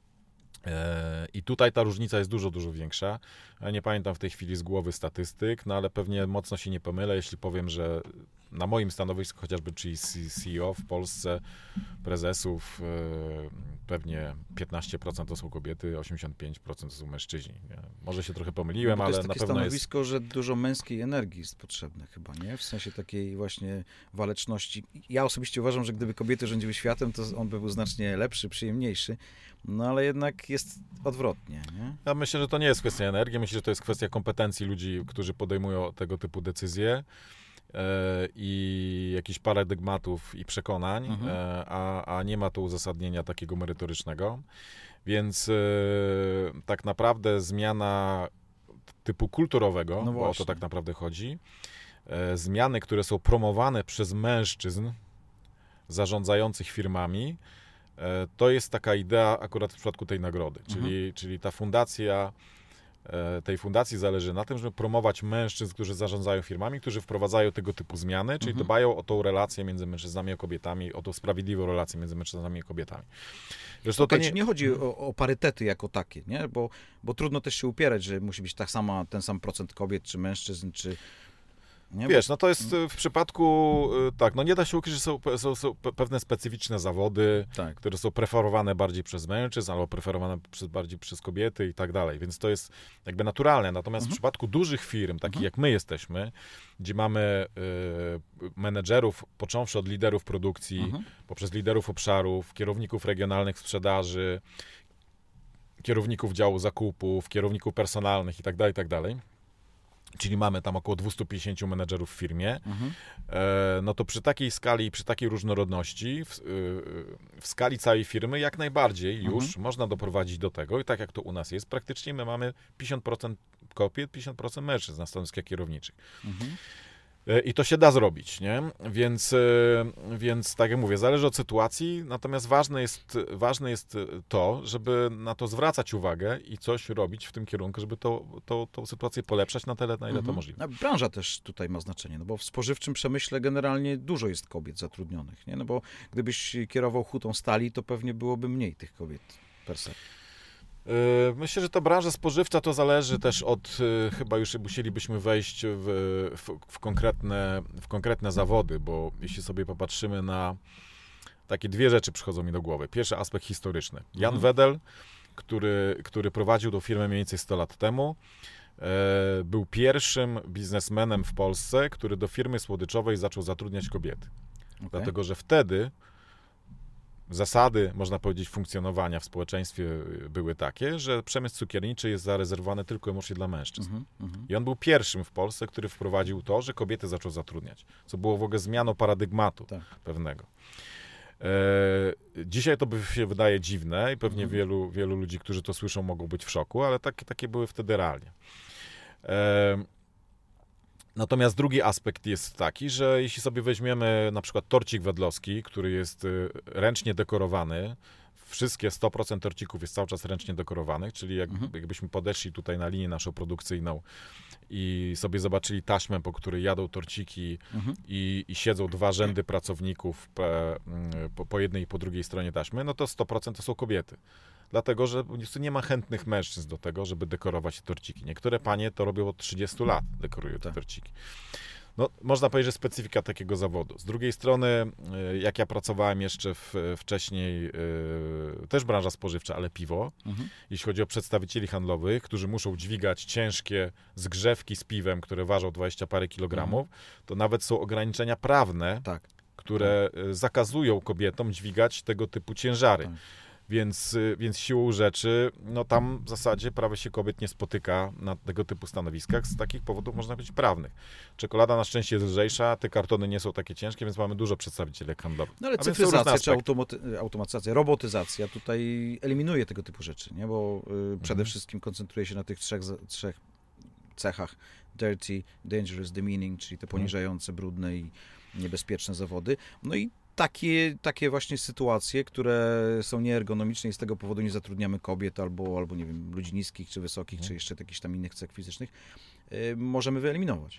E, I tutaj ta różnica jest dużo, dużo większa. Ja nie pamiętam w tej chwili z głowy statystyk, no ale pewnie mocno się nie pomylę, jeśli powiem, że na moim stanowisku chociażby, czyli C E O w Polsce, prezesów, e, pewnie piętnaście procent to są kobiety, osiemdziesiąt pięć procent to są mężczyźni. Nie? Może się trochę pomyliłem, No bo to ale jest na takie pewno jest... stanowisko, że dużo męskiej energii jest potrzebne chyba, nie? W sensie takiej właśnie waleczności. Ja osobiście uważam, że gdyby kobiety rządziły światem, to on by był znacznie lepszy, przyjemniejszy, no ale jednak jest odwrotnie, nie? Ja myślę, że to nie jest kwestia energii, myślę, że to jest kwestia kompetencji ludzi, którzy podejmują tego typu decyzje e, i jakichś paradygmatów i przekonań, Mhm. e, a, a nie ma tu uzasadnienia takiego merytorycznego. Więc e, tak naprawdę zmiana typu kulturowego, No bo o to właśnie. tak naprawdę chodzi, e, zmiany, które są promowane przez mężczyzn zarządzających firmami, e, to jest taka idea akurat w przypadku tej nagrody, czyli, czyli ta fundacja, e, tej fundacji zależy na tym, żeby promować mężczyzn, którzy zarządzają firmami, którzy wprowadzają tego typu zmiany, czyli Mhm. dbają o tą relację między mężczyznami a kobietami, o tą sprawiedliwą relację między mężczyznami a kobietami. Zresztą Okej, to nie... nie chodzi o, o parytety jako takie, nie? Bo, bo trudno też się upierać, że musi być tak sama, ten sam procent kobiet, czy mężczyzn, czy... Nie? Wiesz, no to jest y, w przypadku, y, tak, no nie da się ukryć, że są, pe- są, są pe- pewne specyficzne zawody, Bo... Tak. które są preferowane bardziej przez mężczyzn, albo preferowane przez, bardziej przez kobiety i tak dalej, więc to jest jakby naturalne. Natomiast Mhm. w przypadku dużych firm, takich Mhm. jak my jesteśmy, gdzie mamy y, menedżerów, począwszy od liderów produkcji, Mhm. poprzez liderów obszarów, kierowników regionalnych sprzedaży, kierowników działu zakupów, kierowników personalnych i tak dalej, i tak dalej. Czyli mamy tam około dwieście pięćdziesiąt menedżerów w firmie, Mhm. e, no to przy takiej skali, przy takiej różnorodności, w, y, w skali całej firmy jak najbardziej już Mhm. można doprowadzić do tego, i tak jak to u nas jest, praktycznie my mamy pięćdziesiąt procent kobiet, pięćdziesiąt procent mężczyzn na stanowiskach kierowniczych. Mhm. E, I to się da zrobić, nie? Więc, e, więc tak jak mówię, zależy od sytuacji, natomiast ważne jest, ważne jest to, żeby na to zwracać uwagę i coś robić w tym kierunku, żeby to, to, tą sytuację polepszać na tyle, na ile to Mhm. możliwe. A branża też tutaj ma znaczenie, no bo w spożywczym przemyśle generalnie dużo jest kobiet zatrudnionych, nie? No bo gdybyś kierował hutą stali, to pewnie byłoby mniej tych kobiet per se. Myślę, że to branża spożywcza to zależy też od, chyba już musielibyśmy wejść w, w, w, konkretne, w konkretne zawody, bo jeśli sobie popatrzymy na takie dwie rzeczy przychodzą mi do głowy. Pierwszy aspekt historyczny. Jan mhm. Wedel, który, który prowadził tą firmę mniej więcej sto lat temu, e, był pierwszym biznesmenem w Polsce, który do firmy słodyczowej zaczął zatrudniać kobiety. Okay. Dlatego, że wtedy zasady, można powiedzieć, funkcjonowania w społeczeństwie były takie, że przemysł cukierniczy jest zarezerwowany tylko i wyłącznie dla mężczyzn. Mm-hmm. I on był pierwszym w Polsce, który wprowadził to, że kobiety zaczął zatrudniać, co było w ogóle zmianą paradygmatu tak. pewnego. E, dzisiaj to by się wydaje dziwne i pewnie mm-hmm. wielu, wielu ludzi, którzy to słyszą, mogą być w szoku, ale tak, takie były wtedy realnie. E, Natomiast drugi aspekt jest taki, że jeśli sobie weźmiemy na przykład torcik wedlowski, który jest ręcznie dekorowany, wszystkie sto procent torcików jest cały czas ręcznie dekorowanych, czyli jak, mhm. jakbyśmy podeszli tutaj na linię naszą produkcyjną i sobie zobaczyli taśmę, po której jadą torciki mhm. i, i siedzą dwa rzędy pracowników po, po, po jednej i po drugiej stronie taśmy, no to sto procent to są kobiety. Dlatego, że nie ma chętnych mężczyzn do tego, żeby dekorować torciki. Niektóre panie to robią od trzydziestu lat, dekorują te tak. torciki. No, można powiedzieć, że specyfika takiego zawodu. Z drugiej strony, jak ja pracowałem jeszcze w, wcześniej, też branża spożywcza, ale piwo, mhm. jeśli chodzi o przedstawicieli handlowych, którzy muszą dźwigać ciężkie zgrzewki z piwem, które ważą dwadzieścia parę kilogramów, mhm. to nawet są ograniczenia prawne, tak. które tak. zakazują kobietom dźwigać tego typu ciężary. Tak. Więc, więc siłą rzeczy, no tam w zasadzie prawie się kobiet nie spotyka na tego typu stanowiskach z takich powodów, można powiedzieć, prawnych. Czekolada na szczęście jest lżejsza, te kartony nie są takie ciężkie, więc mamy dużo przedstawicieli handlowych. No ale cyfryzacja czy automaty- automatyzacja, robotyzacja tutaj eliminuje tego typu rzeczy, nie? Bo y, mhm. przede wszystkim koncentruje się na tych trzech, trzech cechach. Dirty, dangerous, demeaning, czyli te poniżające, brudne i niebezpieczne zawody. No i Takie, takie właśnie sytuacje, które są nieergonomiczne i z tego powodu nie zatrudniamy kobiet albo, albo nie wiem, ludzi niskich czy wysokich, hmm. czy jeszcze jakichś tam innych cech fizycznych, yy, możemy wyeliminować.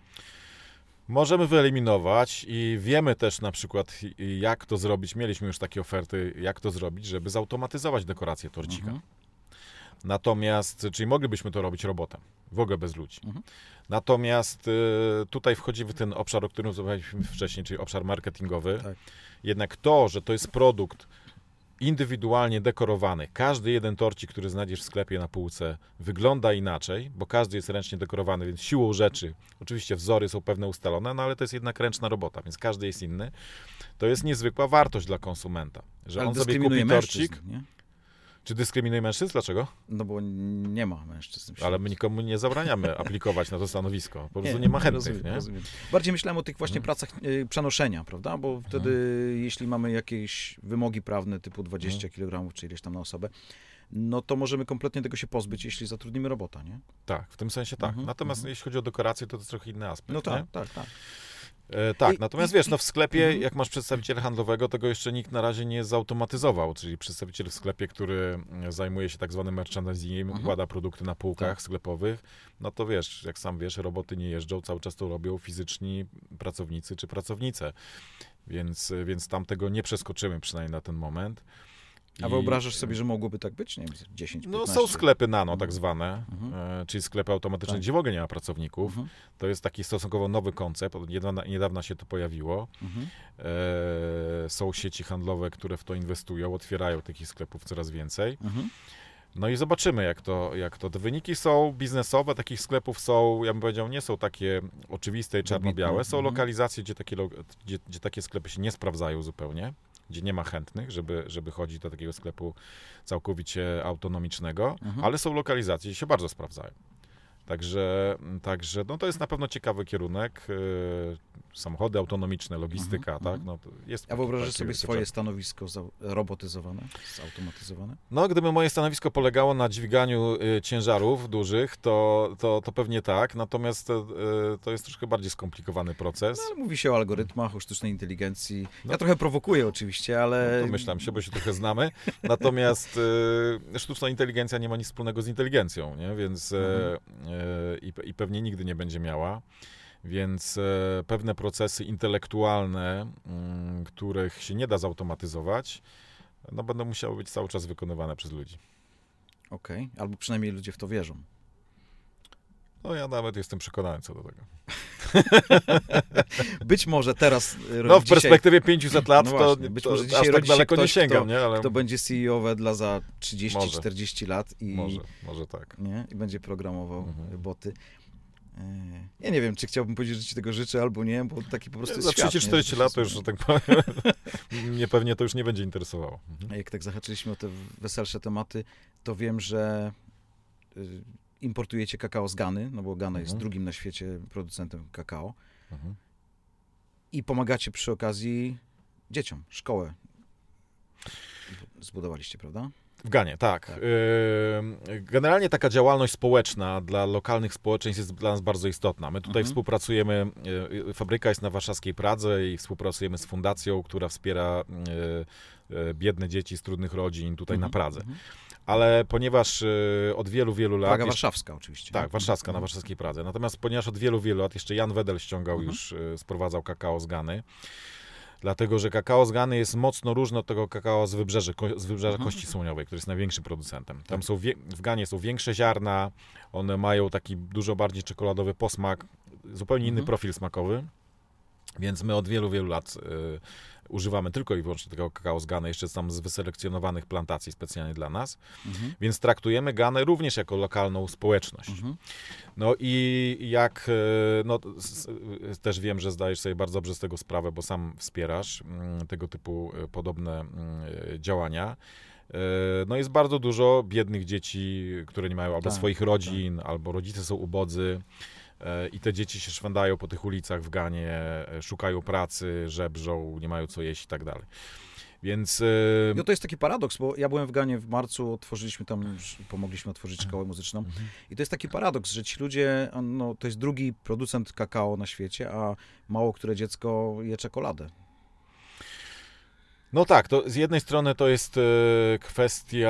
Możemy wyeliminować i wiemy też na przykład, jak to zrobić. Mieliśmy już takie oferty, jak to zrobić, żeby zautomatyzować dekorację torcika. Mhm. Natomiast, czyli moglibyśmy to robić robotem, w ogóle bez ludzi. Mhm. Natomiast y, tutaj wchodzi w ten obszar, o którym rozmawialiśmy wcześniej, czyli obszar marketingowy. Tak. Jednak to, że to jest produkt indywidualnie dekorowany, każdy jeden torcik, który znajdziesz w sklepie na półce, wygląda inaczej, bo każdy jest ręcznie dekorowany, więc siłą rzeczy, oczywiście wzory są pewne ustalone, no ale to jest jednak ręczna robota, więc każdy jest inny. To jest niezwykła wartość dla konsumenta, że ale on sobie kupi torcik. Nie? Czy dyskryminuje mężczyzn? Dlaczego? No bo nie ma mężczyzn. Ale my nikomu nie zabraniamy aplikować na to stanowisko. Po prostu nie, nie ma chętnych. Rozumiem, nie? Rozumiem. Bardziej myślałem o tych właśnie hmm. pracach y, przenoszenia, prawda? Bo wtedy, hmm. jeśli mamy jakieś wymogi prawne typu dwadzieścia hmm. kilogramów, czy ileś tam na osobę, no to możemy kompletnie tego się pozbyć, jeśli zatrudnimy robota, nie? Tak, w tym sensie tak. Hmm. Natomiast hmm. jeśli chodzi o dekorację, to to jest trochę inny aspekt. No tak, nie? tak, tak. E, tak, I, natomiast i, wiesz, no w sklepie, i, jak masz przedstawiciela handlowego, tego jeszcze nikt na razie nie zautomatyzował, czyli przedstawiciel w sklepie, który zajmuje się tak zwanym merchandisingiem, uh-huh. układa produkty na półkach tak. sklepowych, no to wiesz, jak sam wiesz, roboty nie jeżdżą, cały czas to robią fizyczni pracownicy czy pracownice, więc, więc tam tego nie przeskoczymy przynajmniej na ten moment. A wyobrażasz sobie, że mogłoby tak być? Nie wiem, dziesięć piętnaście? No są sklepy nano tak zwane, mhm. e, czyli sklepy automatyczne, tak. gdzie w ogóle nie ma pracowników. Mhm. To jest taki stosunkowo nowy koncept, od niedawna, niedawna się to pojawiło. Mhm. E, są sieci handlowe, które w to inwestują, otwierają takich sklepów coraz więcej. Mhm. No i zobaczymy, jak to, jak to. Te wyniki są biznesowe, takich sklepów są, ja bym powiedział, nie są takie oczywiste i czarno-białe. Są mhm. lokalizacje, gdzie takie, gdzie, gdzie takie sklepy się nie sprawdzają zupełnie, gdzie nie ma chętnych, żeby, żeby chodzić do takiego sklepu całkowicie autonomicznego, mhm. ale są lokalizacje, gdzie się bardzo sprawdzają. Także, także no to jest na pewno ciekawy kierunek. Samochody autonomiczne, logistyka, mhm, tak? No to jest A wyobrażasz sobie swoje stanowisko robotyzowane, zautomatyzowane? No, gdyby moje stanowisko polegało na dźwiganiu y, ciężarów dużych, to, to, to pewnie tak, natomiast y, to jest troszkę bardziej skomplikowany proces. No, mówi się o algorytmach, o sztucznej inteligencji. No, ja trochę prowokuję oczywiście, ale... No, domyślam się, bo się trochę znamy. Natomiast y, sztuczna inteligencja nie ma nic wspólnego z inteligencją, nie? Więc mhm. y, y, i pewnie nigdy nie będzie miała. Więc e, pewne procesy intelektualne, m, których się nie da zautomatyzować, no będą musiały być cały czas wykonywane przez ludzi. Okej, okay. Albo przynajmniej ludzie w to wierzą. No ja nawet jestem przekonany co do tego. Być może teraz... No w dzisiaj, perspektywie pięciuset lat no to, właśnie, być to może dzisiaj aż tak daleko ktoś, nie sięgam, kto, nie? Ale kto będzie C E O Wedla za trzydzieści może. czterdzieści lat i, może, może tak. Nie? I będzie programował Mhm. boty. Ja nie wiem, czy chciałbym powiedzieć, że ci tego życzę, albo nie, bo taki po prostu Nie, jest za świat, trzydzieści czterdzieści nie? Że lat to już, że tak powiem, mnie pewnie to już nie będzie interesowało. Mhm. A jak tak zahaczyliśmy o te weselsze tematy, to wiem, że y, importujecie kakao z Gany, no bo Gana Mhm. jest drugim na świecie producentem kakao Mhm. i pomagacie przy okazji dzieciom, szkołę zbudowaliście, prawda? W Ganie, tak. Tak. Yy, Generalnie taka działalność społeczna dla lokalnych społeczeństw jest dla nas bardzo istotna. My tutaj Mhm. współpracujemy, yy, fabryka jest na warszawskiej Pradze i współpracujemy z fundacją, która wspiera yy, yy, biedne dzieci z trudnych rodzin tutaj Mhm. na Pradze. Mhm. Ale ponieważ yy, od wielu, wielu lat... Praga jeszcze- warszawska oczywiście. Tak, warszawska, na Mhm. warszawskiej Pradze. Natomiast ponieważ od wielu, wielu lat jeszcze Jan Wedel ściągał Mhm. już, y, sprowadzał kakao z Gany, dlatego że kakao z Gany jest mocno różne od tego kakao z wybrzeży, ko, z wybrzeża Mhm. Kości Słoniowej, który jest największym producentem. Tam Tak. są wie, w Ganie są większe ziarna, one mają taki dużo bardziej czekoladowy posmak, zupełnie inny Mhm. profil smakowy, więc my od wielu, wielu lat y, używamy tylko i wyłącznie tego kakao z Gany, jeszcze tam z wyselekcjonowanych plantacji specjalnie dla nas, Mhm. więc traktujemy Ganę również jako lokalną społeczność. Mhm. No i jak, e, no s- s- też wiem, że zdajesz sobie bardzo dobrze z tego sprawę, bo sam wspierasz mm, tego typu e, podobne mm, e, działania. E, No jest bardzo dużo biednych dzieci, które nie mają albo Tak, swoich rodzin, albo rodzice są ubodzy. e, I te dzieci się szwędają po tych ulicach w Ganie, e, szukają pracy, żebrzą, nie mają co jeść i tak dalej. Więc e, No to jest taki paradoks, bo ja byłem w Ganie w marcu, otworzyliśmy tam, już pomogliśmy otworzyć szkołę muzyczną Mhm. i to jest taki paradoks, że ci ludzie, no to jest drugi producent kakao na świecie, a mało które dziecko je czekoladę. No tak, to z jednej strony to jest e, kwestia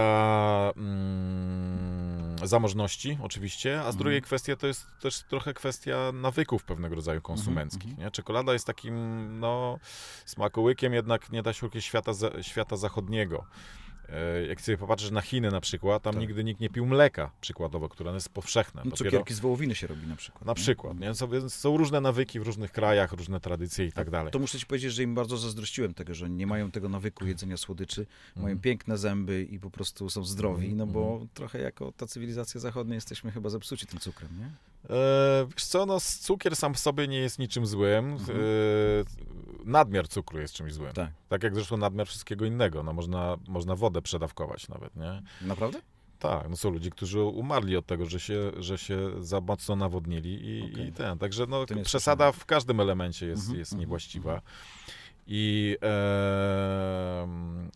mm, zamożności oczywiście, a z Mhm. drugiej kwestia to jest też trochę kwestia nawyków pewnego rodzaju konsumenckich. Mhm, Nie? Czekolada jest takim no, smakołykiem jednak nie da się ukryć świata, za, świata zachodniego. E, Jak sobie popatrzysz na Chiny na przykład, tam Tak. nigdy nikt nie pił mleka przykładowo, które jest powszechne. No, Dopiero- cukierki z wołowiny się robi na przykład. Na nie? przykład. Nie? Są, więc są różne nawyki w różnych krajach, różne tradycje i tak dalej. To muszę ci powiedzieć, że im bardzo zazdrościłem tego, że nie mają tego nawyku jedzenia słodyczy, mają Mhm. piękne zęby i po prostu są zdrowi, no bo Mhm. trochę jako ta cywilizacja zachodnia jesteśmy chyba zepsuci tym cukrem, nie? E, wiesz co, no cukier sam w sobie nie jest niczym złym. Mhm. E, nadmiar cukru jest czymś złym. Tak. Tak jak zresztą nadmiar wszystkiego innego. No można, można wodę przedawkować nawet, nie? Naprawdę? Tak, no są ludzie, którzy umarli od tego, że się, że się za mocno nawodnili i, Okej. i ten. Także no, To nie przesada słyszałem. w każdym elemencie jest, Mhm, jest mhm, niewłaściwa. I, e,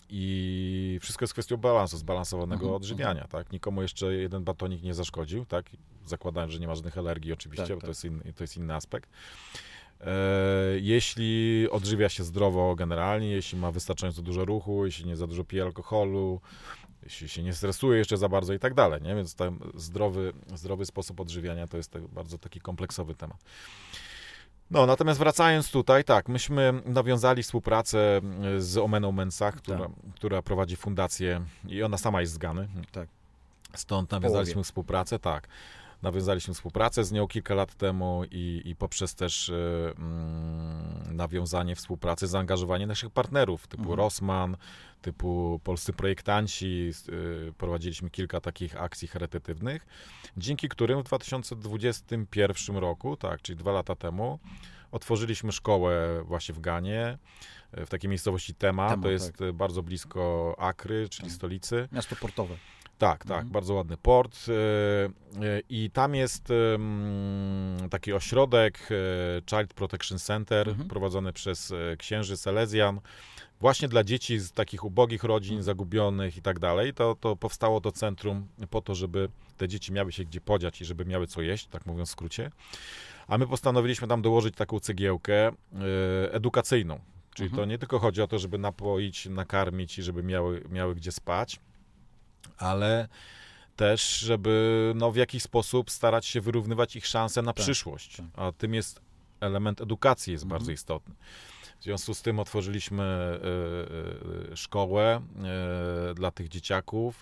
I wszystko jest kwestią balansu, zbalansowanego Mhm, odżywiania, tak? Nikomu jeszcze jeden batonik nie zaszkodził, tak? Zakładając, że nie ma żadnych alergii oczywiście, Tak, bo tak. To, jest inny, to jest inny aspekt. E, jeśli odżywia się zdrowo generalnie, jeśli ma wystarczająco dużo ruchu, jeśli nie za dużo pije alkoholu, jeśli się nie stresuje jeszcze za bardzo i tak dalej, nie? Więc ten zdrowy, zdrowy sposób odżywiania to jest tak, bardzo taki kompleksowy temat. No, natomiast wracając tutaj, tak, myśmy nawiązali współpracę z Omeną Mensah, która, Tak. która prowadzi fundację i ona sama jest z Gany. Tak. Stąd nawiązaliśmy połowie. współpracę, tak. Nawiązaliśmy współpracę z nią kilka lat temu i, i poprzez też y, mm, nawiązanie współpracy, zaangażowanie naszych partnerów typu Mhm. Rossmann, typu polscy projektanci. y, Prowadziliśmy kilka takich akcji charytatywnych, dzięki którym w dwa tysiące dwudziestym pierwszym roku, tak, czyli dwa lata temu, otworzyliśmy szkołę właśnie w Ganie, y, w takiej miejscowości Tema, Tema, to jest tak. y, bardzo blisko Akry, czyli Tak. stolicy. Miasto portowe. Tak, tak, Mhm. bardzo ładny port e, e, i tam jest em, taki ośrodek e, Child Protection Center Mhm. prowadzony przez e, księży Salezjan właśnie dla dzieci z takich ubogich rodzin, Mhm. zagubionych i tak dalej. To, to powstało to centrum po to, żeby te dzieci miały się gdzie podziać i żeby miały co jeść, tak mówiąc w skrócie. A my postanowiliśmy tam dołożyć taką cegiełkę e, edukacyjną. Czyli Mhm. to nie tylko chodzi o to, żeby napoić, nakarmić i żeby miały, miały gdzie spać, ale też, żeby no, w jakiś sposób starać się wyrównywać ich szanse na Tak, przyszłość. tak. A tym jest element edukacji, jest Mhm. bardzo istotny. W związku z tym otworzyliśmy e, e, szkołę e, dla tych dzieciaków.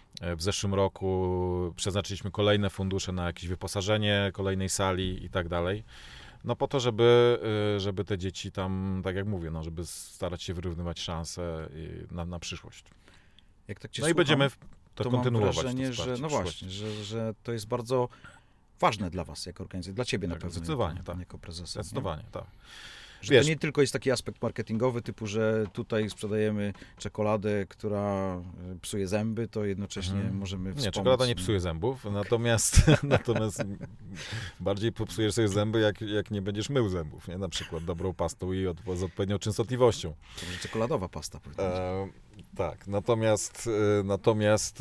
W zeszłym roku przeznaczyliśmy kolejne fundusze na jakieś wyposażenie kolejnej sali i tak dalej. No po to, żeby, żeby te dzieci tam, tak jak mówię, no, żeby starać się wyrównywać szanse na, na przyszłość. Jak tak cię No słucham, i będziemy to, to kontynuować. Mam wrażenie, to że no właśnie, że, że to jest bardzo ważne dla was jako organizacja, dla ciebie tak, na pewno. Zdecydowanie, jako, tak. jako prezesa. Zdecydowanie, nie? tak. Że Wiesz, to nie tylko jest taki aspekt marketingowy, typu, że tutaj sprzedajemy czekoladę, która psuje zęby, to jednocześnie mhm. możemy wspomóc. Nie, czekolada nie psuje zębów, okay. natomiast, natomiast bardziej popsujesz sobie zęby, jak, jak nie będziesz mył zębów, nie? Na przykład dobrą pastą i od, z odpowiednią częstotliwością. To może czekoladowa pasta. E, tak, natomiast, natomiast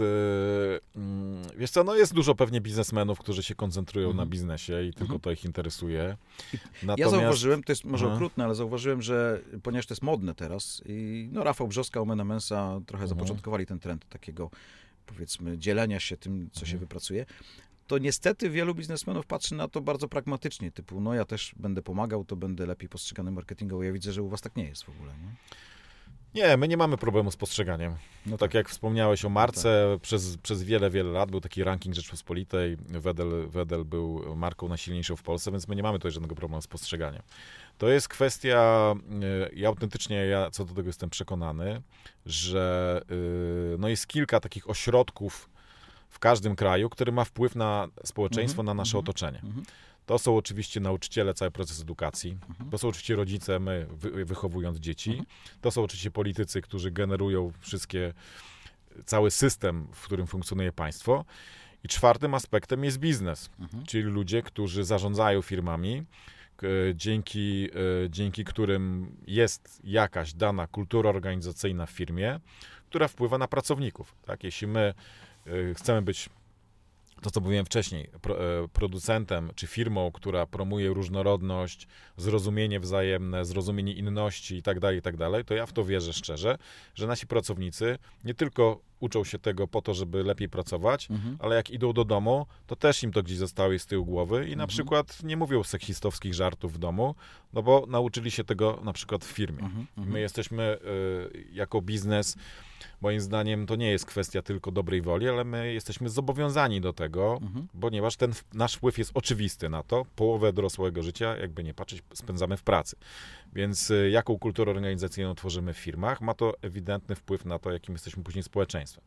wiesz co, no jest dużo pewnie biznesmenów, którzy się koncentrują mhm. na biznesie i tylko mhm. to ich interesuje. Natomiast... Ja zauważyłem, to jest może Aha. okrutne, ale zauważyłem, że ponieważ to jest modne teraz i no Rafał Brzoska, Omena Mensa trochę mhm. zapoczątkowali ten trend takiego, powiedzmy, dzielenia się tym, co mhm. się wypracuje, to niestety wielu biznesmenów patrzy na to bardzo pragmatycznie, typu no ja też będę pomagał, to będę lepiej postrzegany marketingowo. Ja widzę, że u was tak nie jest w ogóle, nie? Nie, my nie mamy problemu z postrzeganiem. No tak, tak jak wspomniałeś o marce, no tak. przez, przez wiele, wiele lat był taki ranking Rzeczpospolitej, Wedel, Wedel był marką najsilniejszą w Polsce, więc my nie mamy tutaj żadnego problemu z postrzeganiem. To jest kwestia, i autentycznie ja co do tego jestem przekonany, że no jest kilka takich ośrodków w każdym kraju, który ma wpływ na społeczeństwo, mm-hmm, na nasze mm-hmm, otoczenie. Mm-hmm. To są oczywiście nauczyciele, cały proces edukacji. Mhm. To są oczywiście rodzice, my wy, wychowując dzieci. Mhm. To są oczywiście politycy, którzy generują wszystkie, cały system, w którym funkcjonuje państwo. I czwartym aspektem jest biznes, mhm. czyli ludzie, którzy zarządzają firmami, dzięki, dzięki którym jest jakaś dana kultura organizacyjna w firmie, która wpływa na pracowników. Tak? Jeśli my chcemy być to, co mówiłem wcześniej, producentem czy firmą, która promuje różnorodność, zrozumienie wzajemne, zrozumienie inności i tak dalej, i tak dalej, to ja w to wierzę szczerze, że nasi pracownicy nie tylko uczą się tego po to, żeby lepiej pracować, mhm. ale jak idą do domu, to też im to gdzieś zostało z tyłu głowy i mhm. na przykład nie mówią seksistowskich żartów w domu, no bo nauczyli się tego na przykład w firmie. Mhm. My jesteśmy y, jako biznes, moim zdaniem to nie jest kwestia tylko dobrej woli, ale my jesteśmy zobowiązani do tego, mhm. ponieważ ten nasz wpływ jest oczywisty na to. Połowę dorosłego życia, jakby nie patrzeć, spędzamy w pracy. Więc y, jaką kulturę organizacyjną tworzymy w firmach, ma to ewidentny wpływ na to, jakim jesteśmy później społeczeństwem.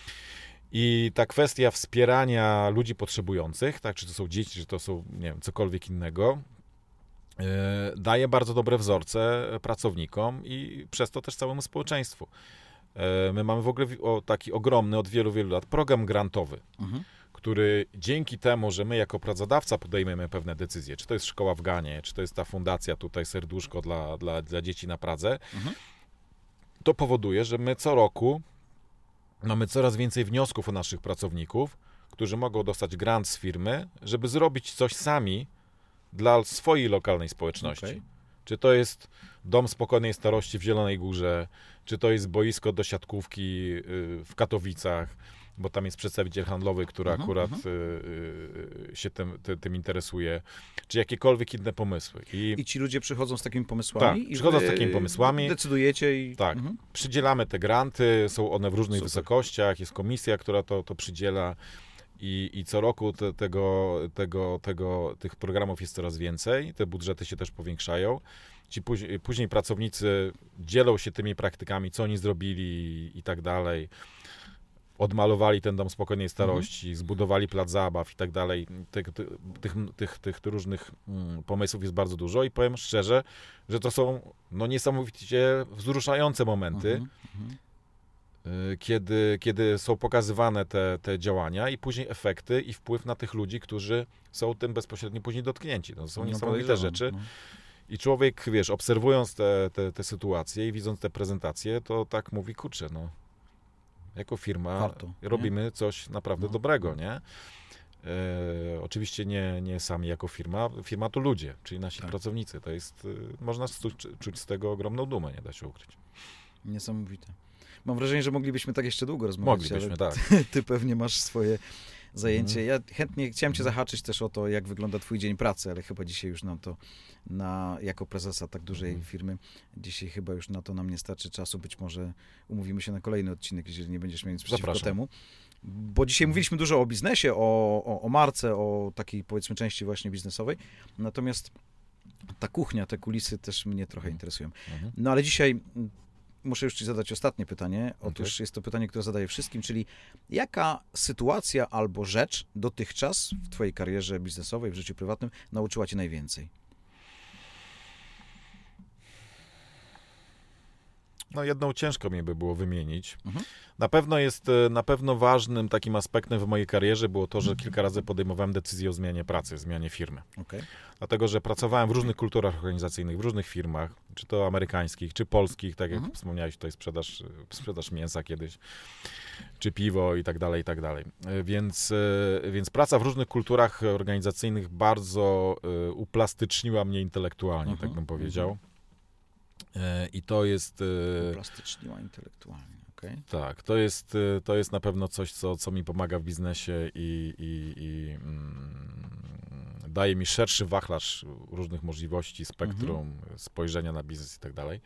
I ta kwestia wspierania ludzi potrzebujących, tak, czy to są dzieci, czy to są, nie wiem, cokolwiek innego, y, daje bardzo dobre wzorce pracownikom i przez to też całemu społeczeństwu. My mamy w ogóle taki ogromny od wielu, wielu lat program grantowy, mhm. który dzięki temu, że my jako pracodawca podejmiemy pewne decyzje, czy to jest szkoła w Ganie, czy to jest ta fundacja tutaj Serduszko dla, dla, dla dzieci na Pradze, mhm. to powoduje, że my co roku mamy coraz więcej wniosków od naszych pracowników, którzy mogą dostać grant z firmy, żeby zrobić coś sami dla swojej lokalnej społeczności. Okay. Czy to jest dom spokojnej starości w Zielonej Górze, czy to jest boisko do siatkówki w Katowicach, bo tam jest przedstawiciel handlowy, który uh-huh, akurat uh-huh. się tym, tym, tym interesuje, czy jakiekolwiek inne pomysły. I, I ci ludzie przychodzą z takimi pomysłami? Tak, przychodzą z takimi pomysłami. Decydujecie i... Tak, uh-huh. przydzielamy te granty, są one w różnych Super. wysokościach, jest komisja, która to, to przydziela. I, I co roku te, tego, tego, tego, tych programów jest coraz więcej, te budżety się też powiększają. Ci później, później pracownicy dzielą się tymi praktykami, co oni zrobili i tak dalej. Odmalowali ten dom spokojnej starości, mhm. zbudowali plac zabaw i tak dalej. Tych, tych, tych, tych, tych różnych mm, pomysłów jest bardzo dużo i powiem szczerze, że to są no, niesamowicie wzruszające momenty, mhm. Mhm. Kiedy, kiedy są pokazywane te, te działania i później efekty i wpływ na tych ludzi, którzy są tym bezpośrednio później dotknięci. To są no, niesamowite rzeczy. No. I człowiek, wiesz, obserwując te, te, te sytuacje i widząc te prezentacje, to tak mówi, kurczę, no, jako firma Warto, robimy nie? coś naprawdę no. dobrego, nie? E, oczywiście nie, nie sami jako firma, firma to ludzie, czyli nasi tak. pracownicy. To jest, można czuć, czuć z tego ogromną dumę, nie da się ukryć. Niesamowite. Mam wrażenie, że moglibyśmy tak jeszcze długo rozmawiać. Moglibyśmy, tak. Ty, ty pewnie masz swoje zajęcie. Ja chętnie chciałem cię zahaczyć też o to, jak wygląda twój dzień pracy, ale chyba dzisiaj już nam to, na, jako prezesa tak dużej firmy, dzisiaj chyba już na to nam nie starczy czasu. Być może umówimy się na kolejny odcinek, jeżeli nie będziesz miał nic przeciwko Zapraszam. temu. Bo dzisiaj mówiliśmy dużo o biznesie, o, o, o marce, o takiej, powiedzmy, części właśnie biznesowej. Natomiast ta kuchnia, te kulisy też mnie trochę interesują. Mhm. No ale dzisiaj mm, muszę już ci zadać ostatnie pytanie. Otóż Okej. jest to pytanie, które zadaję wszystkim, czyli jaka sytuacja albo rzecz dotychczas w twojej karierze biznesowej, w życiu prywatnym nauczyła cię najwięcej? No jedną ciężko mi by było wymienić. Mhm. Na pewno jest, e, na pewno ważnym takim aspektem w mojej karierze było to, że kilka razy podejmowałem decyzję o zmianie pracy, zmianie firmy. Okej. Dlatego, że pracowałem w różnych kulturach organizacyjnych, w różnych firmach, czy to amerykańskich, czy polskich, tak jak Mhm. wspomniałeś, tutaj sprzedaż, sprzedaż mięsa kiedyś, czy piwo i tak dalej, i tak dalej. E, Więc, e, więc praca w różnych kulturach organizacyjnych bardzo e, uplastyczniła mnie intelektualnie, Mhm. tak bym powiedział. E, I to jest... e, Plastyczniła intelektualnie, okej. Tak, to jest, y, to jest na pewno coś, co, co mi pomaga w biznesie i, i, i mm, daje mi szerszy wachlarz różnych możliwości, spektrum spojrzenia na biznes i tak dalej.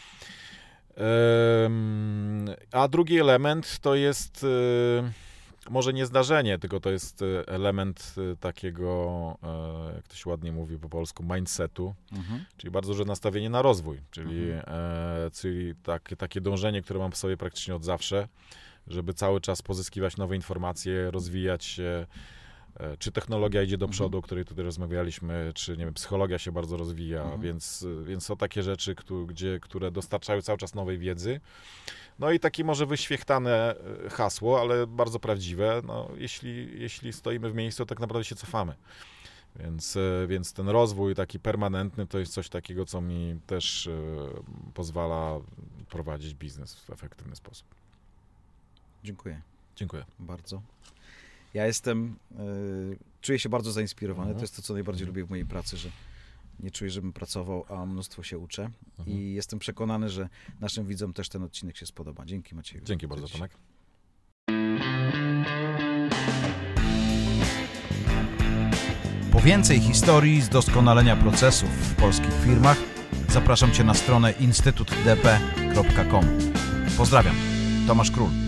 Em, A drugi element to jest y, może nie zdarzenie, tylko to jest y, element y, takiego, e, jak to się ładnie mówi po polsku, mindsetu, Mhm. czyli bardzo duże nastawienie na rozwój, czyli, Mhm. e, czyli takie, takie dążenie, które mam w sobie praktycznie od zawsze, żeby cały czas pozyskiwać nowe informacje, rozwijać się, e, czy technologia idzie do Mhm. przodu, o której tutaj rozmawialiśmy, czy nie wiem, psychologia się bardzo rozwija, Mhm. więc, więc są takie rzeczy, któ- gdzie, które dostarczają cały czas nowej wiedzy. No i takie może wyświechtane e, hasło, ale bardzo prawdziwe, no, jeśli, jeśli stoimy w miejscu, to tak naprawdę się cofamy. Więc, e, więc ten rozwój taki permanentny to jest coś takiego, co mi też e, pozwala prowadzić biznes w efektywny sposób. Dziękuję Dziękuję. bardzo. Ja jestem, y, czuję się bardzo zainspirowany. Mhm. To jest to, co najbardziej Mhm. lubię w mojej pracy, że nie czuję, żebym pracował, a mnóstwo się uczę. Mhm. I jestem przekonany, że naszym widzom też ten odcinek się spodoba. Dzięki, Macieju. Dzięki bardzo, Cześć. Tomek. Po więcej historii z doskonalenia procesów w polskich firmach zapraszam Cię na stronę instytut d p kropka com. Pozdrawiam, Tomasz Król.